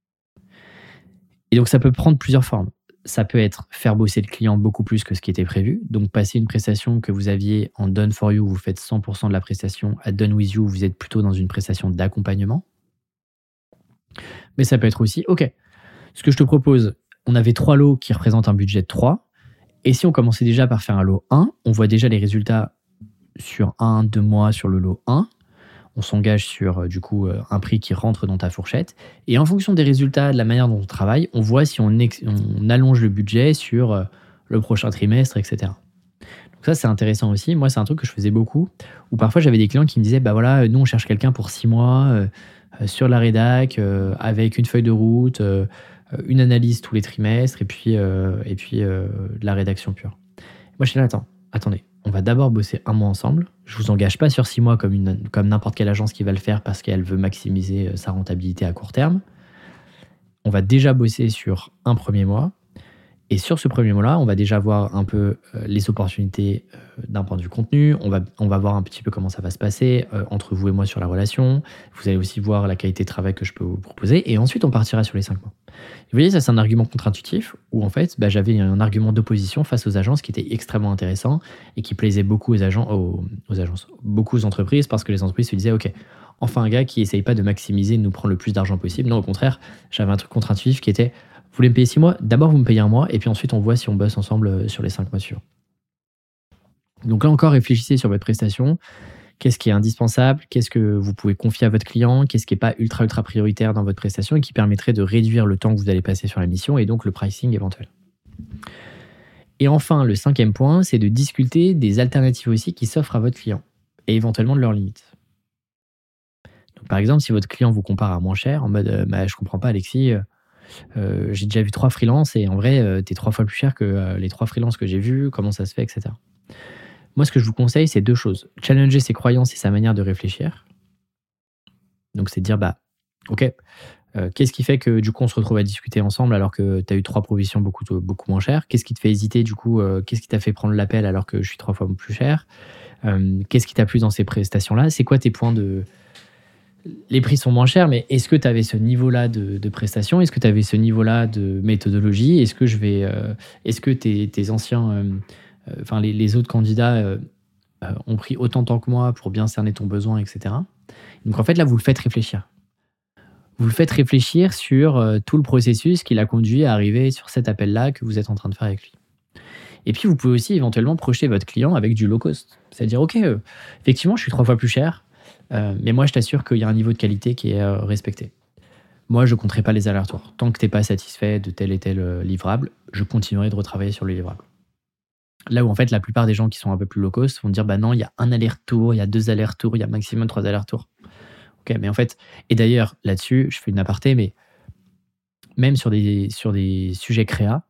Et donc ça peut prendre plusieurs formes. Ça peut être faire bosser le client beaucoup plus que ce qui était prévu. Donc passer une prestation que vous aviez en done for you, vous faites 100% de la prestation, à done with you, vous êtes plutôt dans une prestation d'accompagnement. Mais ça peut être aussi, ok, ce que je te propose, on avait 3 lots qui représentent un budget de 3. Et si on commençait déjà par faire un lot 1, on voit déjà les résultats sur 1-2 mois sur le lot 1. On s'engage sur du coup un prix qui rentre dans ta fourchette. Et en fonction des résultats, de la manière dont on travaille, on voit si on allonge le budget sur le prochain trimestre, etc. Donc ça, c'est intéressant aussi. Moi, c'est un truc que je faisais beaucoup, où parfois j'avais des clients qui me disaient, bah voilà, nous on cherche quelqu'un pour 6 mois, sur la rédac, avec une feuille de route, une analyse tous les trimestres, et puis de la rédaction pure. Moi, je suis là, attendez. On va d'abord bosser 1 mois ensemble. Je ne vous engage pas sur 6 mois comme n'importe quelle agence qui va le faire parce qu'elle veut maximiser sa rentabilité à court terme. On va déjà bosser sur un premier mois. Et sur ce premier mois-là, on va déjà voir un peu les opportunités d'un point de vue contenu. On va voir un petit peu comment ça va se passer entre vous et moi sur la relation. Vous allez aussi voir la qualité de travail que je peux vous proposer. Et ensuite, on partira sur les 5 mois. Et vous voyez, ça, c'est un argument contre-intuitif où en fait, j'avais un argument d'opposition face aux agences qui était extrêmement intéressant et qui plaisait beaucoup aux agences, beaucoup aux entreprises parce que les entreprises se disaient, OK, enfin un gars qui essaye pas de maximiser, de nous prendre le plus d'argent possible. Non, au contraire, j'avais un truc contre-intuitif qui était, vous voulez me payer 6 mois? D'abord, vous me payez 1 mois, et puis ensuite, on voit si on bosse ensemble sur les 5 mois suivants. Donc là encore, réfléchissez sur votre prestation. Qu'est-ce qui est indispensable? Qu'est-ce que vous pouvez confier à votre client? Qu'est-ce qui n'est pas ultra prioritaire dans votre prestation et qui permettrait de réduire le temps que vous allez passer sur la mission et donc le pricing éventuel? Et enfin, le 5e point, c'est de discuter des alternatives aussi qui s'offrent à votre client et éventuellement de leurs limites. Donc, par exemple, si votre client vous compare à moins cher, en mode je comprends pas, Alexis, j'ai déjà vu 3 freelances et en vrai, tu es 3 fois plus cher que les 3 freelances que j'ai vus, comment ça se fait, etc. Moi, ce que je vous conseille, c'est 2 choses. Challenger ses croyances et sa manière de réfléchir. Donc, c'est de dire, ok, qu'est-ce qui fait que du coup on se retrouve à discuter ensemble alors que tu as eu 3 propositions beaucoup moins chères? Qu'est-ce qui te fait hésiter du coup? Qu'est-ce qui t'a fait prendre l'appel alors que je suis 3 fois plus cher? Qu'est-ce qui t'a plu dans ces prestations-là? C'est quoi tes points de... Les prix sont moins chers, mais est-ce que tu avais ce niveau-là de prestation? Est-ce que tu avais ce niveau-là de méthodologie? Est-ce que tes anciens, enfin les autres candidats ont pris autant de temps que moi pour bien cerner ton besoin, etc. Donc en fait là, vous le faites réfléchir. Vous le faites réfléchir sur tout le processus qui l'a conduit à arriver sur cet appel-là que vous êtes en train de faire avec lui. Et puis, vous pouvez aussi éventuellement projeter votre client avec du low cost. C'est-à-dire, OK, effectivement, je suis 3 fois plus cher, mais moi, je t'assure qu'il y a un niveau de qualité qui est respecté. Moi, je ne compterai pas les allers-retours. Tant que tu n'es pas satisfait de tel et tel livrable, je continuerai de retravailler sur le livrable. Là où, en fait, la plupart des gens qui sont un peu plus low cost vont dire, non, il y a 1 aller-retour, il y a 2 allers-retours, il y a maximum 3 allers-retours. Ok, mais en fait, et d'ailleurs, là-dessus, je fais une aparté, mais même sur des sujets créa,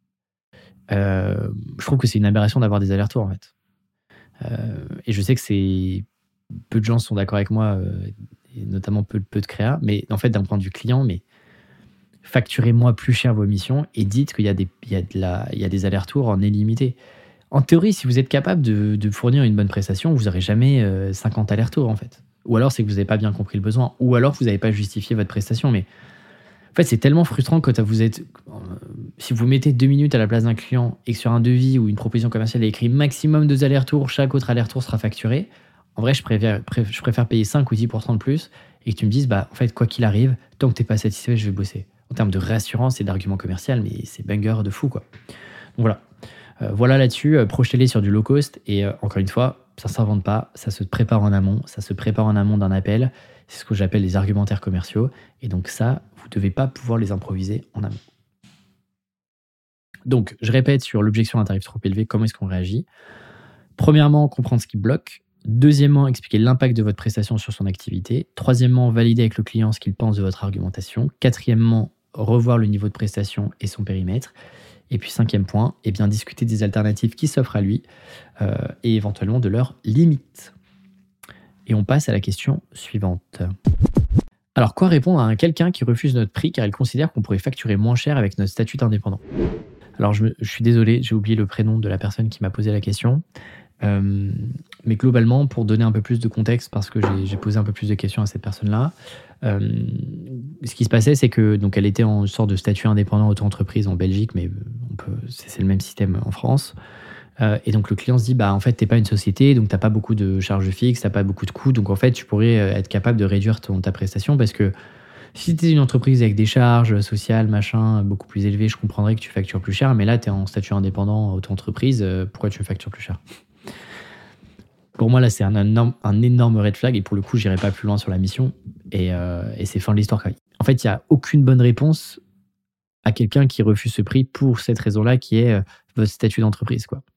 je trouve que c'est une aberration d'avoir des allers-retours, en fait. Et je sais que peu de gens sont d'accord avec moi, et notamment peu de créa, mais en fait, d'un point de vue client, mais facturez-moi plus cher vos missions et dites qu'il y a des allers-retours en illimité. En théorie, si vous êtes capable de fournir une bonne prestation, vous n'aurez jamais 50 allers-retours, en fait. Ou alors, c'est que vous n'avez pas bien compris le besoin. Ou alors, vous n'avez pas justifié votre prestation. Mais en fait, c'est tellement frustrant quand si vous mettez 2 minutes à la place d'un client et que sur un devis ou une proposition commerciale, il y a écrit maximum 2 allers-retours, chaque autre aller-retour sera facturé. En vrai, je préfère payer 5 ou 10% de plus et que tu me dises, en fait, quoi qu'il arrive, tant que tu n'es pas satisfait, je vais bosser. En termes de réassurance et d'argument commercial, mais c'est banger de fou, quoi. Donc voilà. Voilà là-dessus, projetez-les sur du low cost et encore une fois, ça ne s'invente pas, ça se prépare en amont, d'un appel, c'est ce que j'appelle les argumentaires commerciaux et donc ça, vous ne devez pas pouvoir les improviser en amont. Donc, je répète sur l'objection à un tarif trop élevé, comment est-ce qu'on réagit? Premièrement, comprendre ce qui bloque. Deuxièmement, expliquer l'impact de votre prestation sur son activité. Troisièmement, valider avec le client ce qu'il pense de votre argumentation. Quatrièmement, revoir le niveau de prestation et son périmètre. Et puis 5e point, discuter des alternatives qui s'offrent à lui et éventuellement de leurs limites. Et on passe à la question suivante. Alors, quoi répondre à quelqu'un qui refuse notre prix car il considère qu'on pourrait facturer moins cher avec notre statut d'indépendant? Alors, je suis désolé, j'ai oublié le prénom de la personne qui m'a posé la question. Mais globalement, pour donner un peu plus de contexte, parce que j'ai posé un peu plus de questions à cette personne-là, ce qui se passait, c'est que donc elle était en sorte de statut indépendant auto-entreprise en Belgique, mais c'est le même système en France. Et donc le client se dit, en fait, t'es pas une société, donc t'as pas beaucoup de charges fixes, t'as pas beaucoup de coûts, donc en fait, tu pourrais être capable de réduire ta prestation parce que si t'es une entreprise avec des charges sociales, beaucoup plus élevées, je comprendrais que tu factures plus cher, mais là, t'es en statut indépendant auto-entreprise, pourquoi tu factures plus cher? Pour moi, là, c'est un énorme red flag et pour le coup, j'irai pas plus loin sur la mission et c'est fin de l'histoire. En fait, il n'y a aucune bonne réponse à quelqu'un qui refuse ce prix pour cette raison-là qui est votre statut d'entreprise, quoi.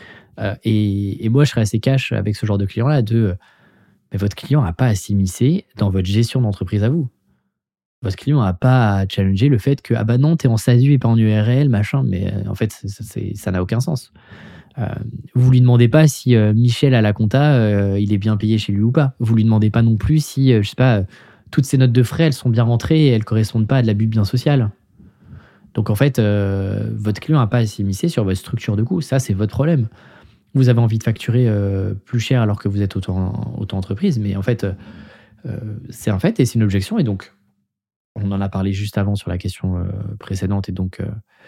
Et moi, je serais assez cash avec ce genre de client-là mais votre client n'a pas à s'immiscer dans votre gestion d'entreprise à vous. Votre client n'a pas à challenger le fait que non, t'es en SASU et pas en URL, mais en fait, ça n'a aucun sens. Vous lui demandez pas si Michel à la compta, il est bien payé chez lui ou pas. Vous lui demandez pas non plus si, je sais pas, toutes ces notes de frais, elles sont bien rentrées et elles correspondent pas à de l'abus de bien social. Donc en fait, votre client n'a pas à s'immiscer sur votre structure de coût. Ça, c'est votre problème. Vous avez envie de facturer plus cher alors que vous êtes auto-entreprise, mais en fait, c'est un fait et c'est une objection. Et donc, on en a parlé juste avant sur la question précédente et donc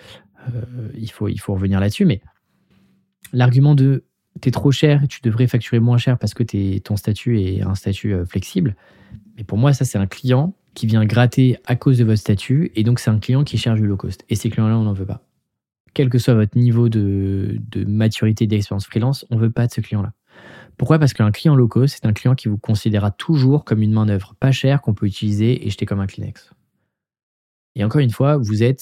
il faut revenir là-dessus. Mais l'argument de t'es trop cher, tu devrais facturer moins cher parce que ton statut est un statut flexible. Mais pour moi, ça, c'est un client qui vient gratter à cause de votre statut et donc c'est un client qui cherche du low cost. Et ces clients-là, on n'en veut pas. Quel que soit votre niveau de maturité d'expérience freelance, on ne veut pas de ce client-là. Pourquoi? Parce qu'un client low cost, c'est un client qui vous considérera toujours comme une main-d'œuvre pas chère qu'on peut utiliser et jeter comme un Kleenex. Et encore une fois, vous êtes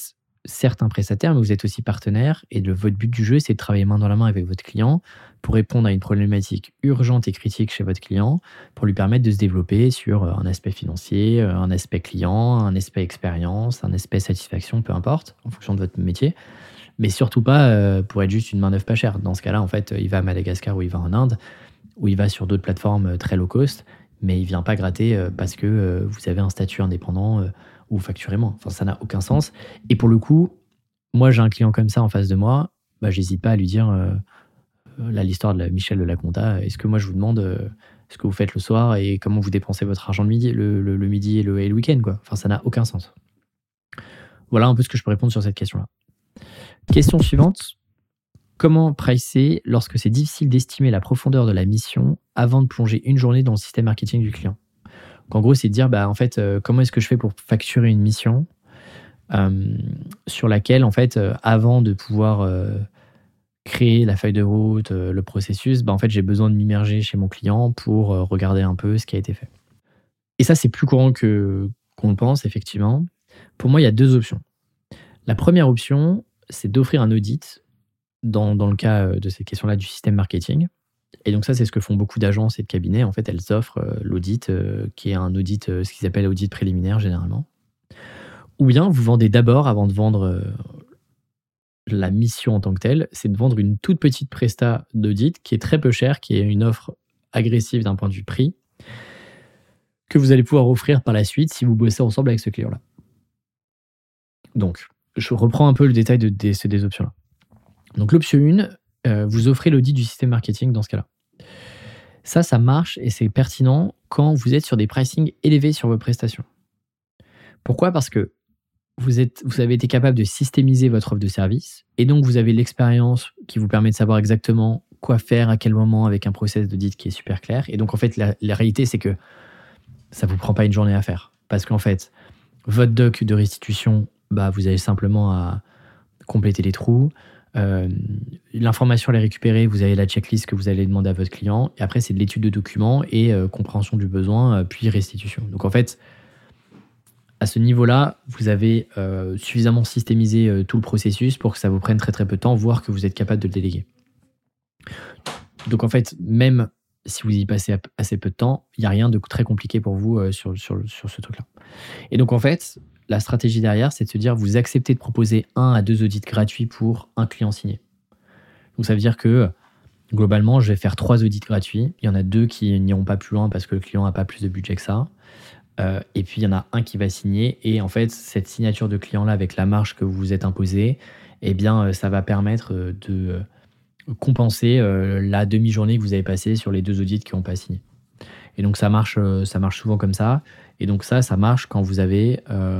certes un prestataire, mais vous êtes aussi partenaire et votre but du jeu, c'est de travailler main dans la main avec votre client pour répondre à une problématique urgente et critique chez votre client, pour lui permettre de se développer sur un aspect financier, un aspect client, un aspect expérience, un aspect satisfaction, peu importe, en fonction de votre métier. Mais surtout pas pour être juste une main-d'œuvre pas chère. Dans ce cas-là, en fait, il va à Madagascar ou il va en Inde, ou il va sur d'autres plateformes très low cost, mais il vient pas gratter parce que vous avez un statut indépendant ou facturez moins. Enfin, ça n'a aucun sens. Et pour le coup, moi, j'ai un client comme ça en face de moi, bah, j'hésite pas à lui dire là, l'histoire de Michel de la compta. Est-ce que moi, je vous demande ce que vous faites le soir et comment vous dépensez votre argent le midi, le midi et le week-end, quoi. Enfin, ça n'a aucun sens. Voilà un peu ce que je peux répondre sur cette question-là. Question suivante. Comment pricer lorsque c'est difficile d'estimer la profondeur de la mission avant de plonger une journée dans le système marketing du client? Donc, en gros, c'est de dire, bah, en fait, comment est-ce que je fais pour facturer une mission sur laquelle, en fait, avant de pouvoir créer la feuille de route, le processus, bah, en fait, j'ai besoin de m'immerger chez mon client pour regarder un peu ce qui a été fait. Et ça, c'est plus courant qu'on le pense, effectivement. Pour moi, il y a 2 options. La première option, c'est d'offrir un audit dans le cas de cette question-là du système marketing. Et donc ça, c'est ce que font beaucoup d'agences et de cabinets. En fait, elles offrent l'audit, qui est un audit, ce qu'ils appellent audit préliminaire généralement. Ou bien vous vendez d'abord, avant de vendre la mission en tant que telle, c'est de vendre une toute petite presta d'audit qui est très peu chère, qui est une offre agressive d'un point de vue prix, que vous allez pouvoir offrir par la suite si vous bossez ensemble avec ce client-là. Donc, je reprends un peu le détail de ces 2 options-là. Donc l'option 1, vous offrez l'audit du système marketing dans ce cas-là. Ça marche et c'est pertinent quand vous êtes sur des pricing élevés sur vos prestations. Pourquoi? Parce que vous avez été capable de systémiser votre offre de service et donc vous avez l'expérience qui vous permet de savoir exactement quoi faire, à quel moment, avec un process d'audit qui est super clair. Et donc, en fait, la réalité, c'est que ça ne vous prend pas une journée à faire. Parce qu'en fait, votre doc de restitution, bah, vous avez simplement à compléter les trous. L'information, elle est récupérée, vous avez la checklist que vous allez demander à votre client. Et après, c'est de l'étude de documents et compréhension du besoin, puis restitution. Donc, en fait, à ce niveau-là, vous avez suffisamment systémisé tout le processus pour que ça vous prenne très très peu de temps, voire que vous êtes capable de le déléguer. Donc en fait, même si vous y passez assez peu de temps, il n'y a rien de très compliqué pour vous sur ce truc-là. Et donc en fait, la stratégie derrière, c'est de se dire, vous acceptez de proposer 1 à 2 audits gratuits pour un client signé. Donc ça veut dire que globalement, je vais faire 3 audits gratuits. Il y en a 2 qui n'iront pas plus loin parce que le client n'a pas plus de budget que ça. Et puis, il y en a un qui va signer. Et en fait, cette signature de client-là, avec la marge que vous vous êtes imposée, eh bien, ça va permettre de compenser la demi-journée que vous avez passée sur les 2 audits qui n'ont pas signé. Et donc, ça marche souvent comme ça. Et donc, ça marche quand vous avez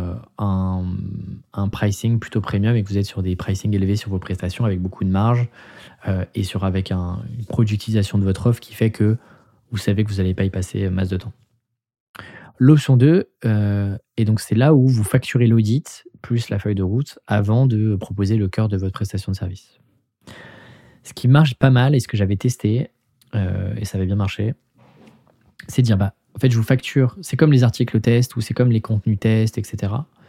un pricing plutôt premium et que vous êtes sur des pricing élevés sur vos prestations avec beaucoup de marge et avec une productisation de votre offre qui fait que vous savez que vous n'allez pas y passer masse de temps. L'option 2, et donc c'est là où vous facturez l'audit plus la feuille de route avant de proposer le cœur de votre prestation de service. Ce qui marche pas mal et ce que j'avais testé, et ça avait bien marché, c'est de dire, bah, en fait, je vous facture, c'est comme les articles tests ou c'est comme les contenus tests, etc.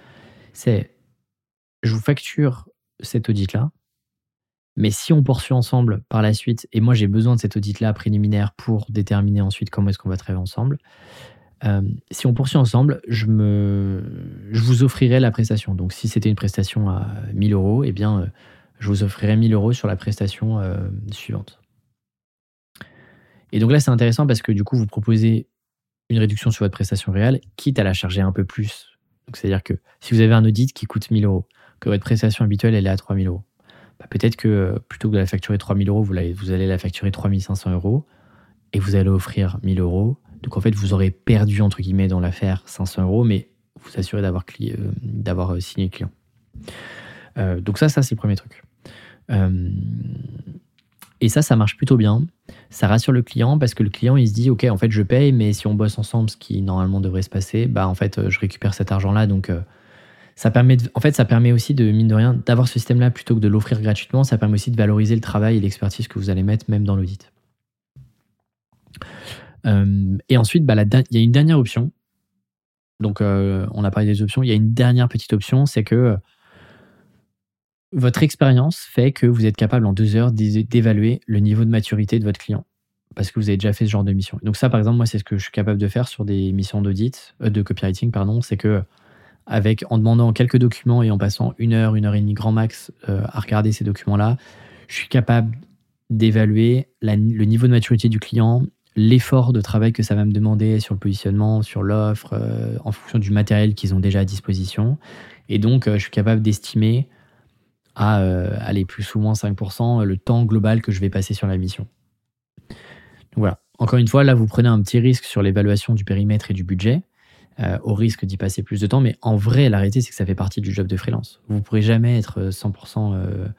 Je vous facture cet audit-là, mais si on poursuit ensemble par la suite, et moi j'ai besoin de cet audit-là préliminaire pour déterminer ensuite comment est-ce qu'on va travailler ensemble, si on poursuit ensemble, je vous offrirai la prestation. Donc, si c'était une prestation à 1 000 €, eh bien, je vous offrirai 1 000 € sur la prestation suivante. Et donc là, c'est intéressant parce que du coup, vous proposez une réduction sur votre prestation réelle, quitte à la charger un peu plus. Donc, c'est-à-dire que si vous avez un audit qui coûte 1 000 €, que votre prestation habituelle, elle est à 3 000 €, bah, peut-être que plutôt que de la facturer 3 000 €, vous allez la facturer 3 500 € et vous allez offrir 1 000 €. Donc en fait, vous aurez perdu, entre guillemets, dans l'affaire 500 €, mais vous assurez d'avoir signé le client. Donc ça c'est le premier truc. Et ça marche plutôt bien. Ça rassure le client parce que le client, il se dit, OK, en fait, je paye, mais si on bosse ensemble, ce qui normalement devrait se passer, bah en fait, je récupère cet argent-là. Donc ça permet aussi de, mine de rien, d'avoir ce système-là plutôt que de l'offrir gratuitement. Ça permet aussi de valoriser le travail et l'expertise que vous allez mettre même dans l'audit. Et ensuite, bah, il y a une dernière option. Donc, on a parlé des options. Il y a une dernière petite option, c'est que Votre expérience fait que vous êtes capable en 2 heures d'évaluer le niveau de maturité de votre client. Parce que vous avez déjà fait ce genre de mission. Donc ça, par exemple, moi, c'est ce que je suis capable de faire sur des missions de copywriting, pardon. C'est que en demandant quelques documents et en passant 1 heure et demie grand max à regarder ces documents-là, je suis capable d'évaluer le niveau de maturité du client, l'effort de travail que ça va me demander sur le positionnement, sur l'offre, en fonction du matériel qu'ils ont déjà à disposition. Et donc, je suis capable d'estimer à aller plus ou moins 5% le temps global que je vais passer sur la mission. Donc voilà. Encore une fois, là, vous prenez un petit risque sur l'évaluation du périmètre et du budget, au risque d'y passer plus de temps. Mais en vrai, la réalité, c'est que ça fait partie du job de freelance. Vous ne pourrez jamais être 100%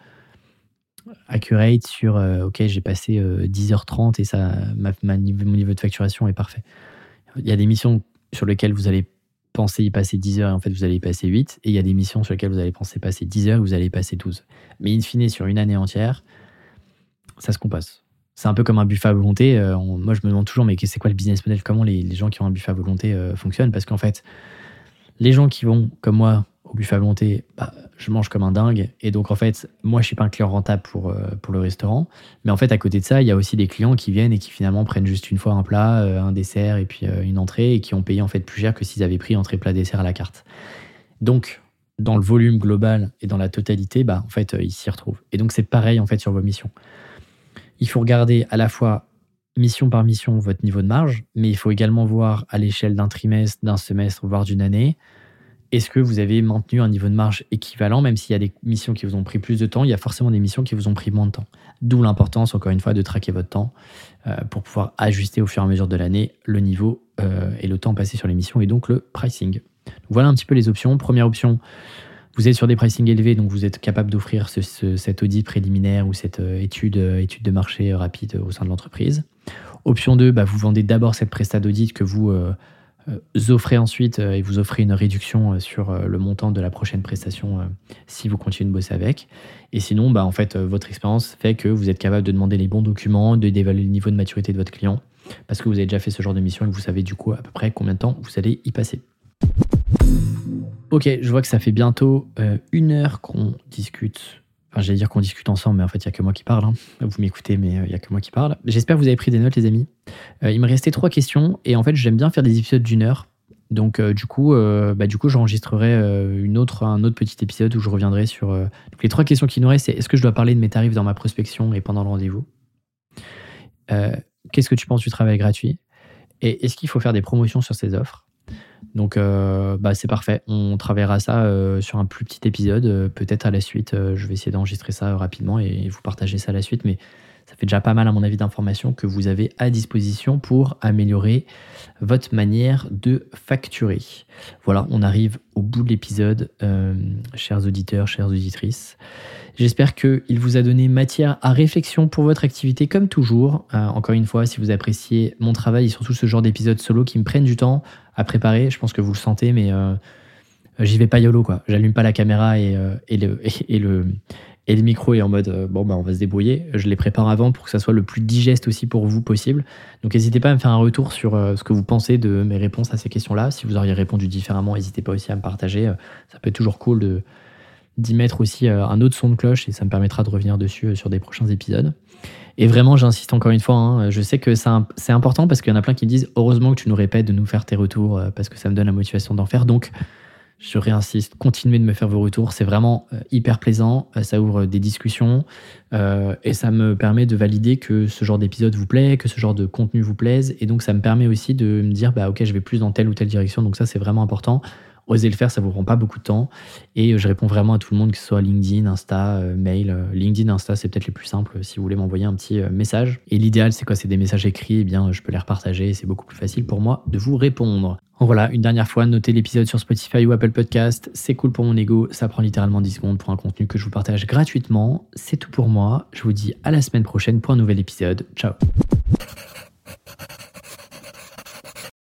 accurate sur OK, j'ai passé 10h30 et ça, mon niveau de facturation est parfait. Il y a des missions sur lesquelles vous allez penser y passer 10 heures et en fait vous allez y passer 8. Et il y a des missions sur lesquelles vous allez penser passer 10 heures et vous allez y passer 12. Mais in fine, sur une année entière, ça se compose. C'est un peu comme un buffet à volonté. Moi, je me demande toujours, mais c'est quoi le business model? Comment les gens qui ont un buffet à volonté fonctionnent? Parce qu'en fait, les gens qui vont, comme moi, au buffet à volonté, je mange comme un dingue. Et donc, en fait, moi, je ne suis pas un client rentable pour le restaurant. Mais en fait, à côté de ça, il y a aussi des clients qui viennent et qui finalement prennent juste une fois un plat, un dessert et puis une entrée et qui ont payé en fait plus cher que s'ils avaient pris entrée, plat, dessert à la carte. Donc, dans le volume global et dans la totalité, en fait, ils s'y retrouvent. Et donc, c'est pareil en fait sur vos missions. Il faut regarder à la fois mission par mission votre niveau de marge, mais il faut également voir à l'échelle d'un trimestre, d'un semestre, voire d'une année, est-ce que vous avez maintenu un niveau de marge équivalent, même s'il y a des missions qui vous ont pris plus de temps, il y a forcément des missions qui vous ont pris moins de temps. D'où l'importance, encore une fois, de traquer votre temps pour pouvoir ajuster au fur et à mesure de l'année le niveau et le temps passé sur les missions et donc le pricing. Donc voilà un petit peu les options. Première option, vous êtes sur des pricing élevés, donc vous êtes capable d'offrir cet audit préliminaire ou cette étude de marché rapide au sein de l'entreprise. Option 2, vous vendez d'abord cette prestat d'audit que vous offrez ensuite et vous offrez une réduction sur le montant de la prochaine prestation si vous continuez de bosser avec. Et sinon, en fait, votre expérience fait que vous êtes capable de demander les bons documents, d'évaluer le niveau de maturité de votre client parce que vous avez déjà fait ce genre de mission et que vous savez du coup à peu près combien de temps vous allez y passer. Ok, je vois que ça fait bientôt 1 heure qu'on discute. Enfin, j'allais dire qu'on discute ensemble, mais en fait, il n'y a que moi qui parle. Vous m'écoutez, mais il n'y a que moi qui parle. J'espère que vous avez pris des notes, les amis. Il me restait 3 questions, et en fait, j'aime bien faire des épisodes d'1 heure. Donc, du coup, j'enregistrerai un autre petit épisode où je reviendrai sur... Donc, les 3 questions qui nous restent, c'est est-ce que je dois parler de mes tarifs dans ma prospection et pendant le rendez-vous? Qu'est-ce que tu penses du travail gratuit? Et est-ce qu'il faut faire des promotions sur ces offres? Donc c'est parfait, on travaillera ça sur un plus petit épisode, peut-être à la suite, je vais essayer d'enregistrer ça rapidement et vous partager ça à la suite, mais ça fait déjà pas mal à mon avis d'informations que vous avez à disposition pour améliorer votre manière de facturer. Voilà, on arrive au bout de l'épisode, chers auditeurs, chères auditrices. J'espère qu'il vous a donné matière à réflexion pour votre activité, comme toujours. Encore une fois, si vous appréciez mon travail et surtout ce genre d'épisodes solo qui me prennent du temps à préparer, je pense que vous le sentez, mais j'y vais pas YOLO, quoi. J'allume pas la caméra et le micro est en mode on va se débrouiller. Je les prépare avant pour que ça soit le plus digeste aussi pour vous possible. Donc n'hésitez pas à me faire un retour sur ce que vous pensez de mes réponses à ces questions-là. Si vous auriez répondu différemment, n'hésitez pas aussi à me partager. Ça peut être toujours cool d'y mettre aussi un autre son de cloche et ça me permettra de revenir dessus sur des prochains épisodes. Et vraiment, j'insiste encore une fois, je sais que c'est important parce qu'il y en a plein qui me disent heureusement que tu nous répètes de nous faire tes retours parce que ça me donne la motivation d'en faire. Donc, je réinsiste, continuez de me faire vos retours. C'est vraiment hyper plaisant, ça ouvre des discussions et ça me permet de valider que ce genre d'épisode vous plaît, que ce genre de contenu vous plaise. Et donc, ça me permet aussi de me dire ok, je vais plus dans telle ou telle direction. Donc ça, c'est vraiment important. Osez le faire, ça vous prend pas beaucoup de temps. Et je réponds vraiment à tout le monde, que ce soit LinkedIn, Insta, mail. LinkedIn, Insta, c'est peut-être les plus simples si vous voulez m'envoyer un petit message. Et l'idéal, c'est quoi? C'est des messages écrits. Eh bien, je peux les repartager. C'est beaucoup plus facile pour moi de vous répondre. Voilà, une dernière fois, notez l'épisode sur Spotify ou Apple Podcast. C'est cool pour mon ego. Ça prend littéralement 10 secondes pour un contenu que je vous partage gratuitement. C'est tout pour moi. Je vous dis à la semaine prochaine pour un nouvel épisode. Ciao.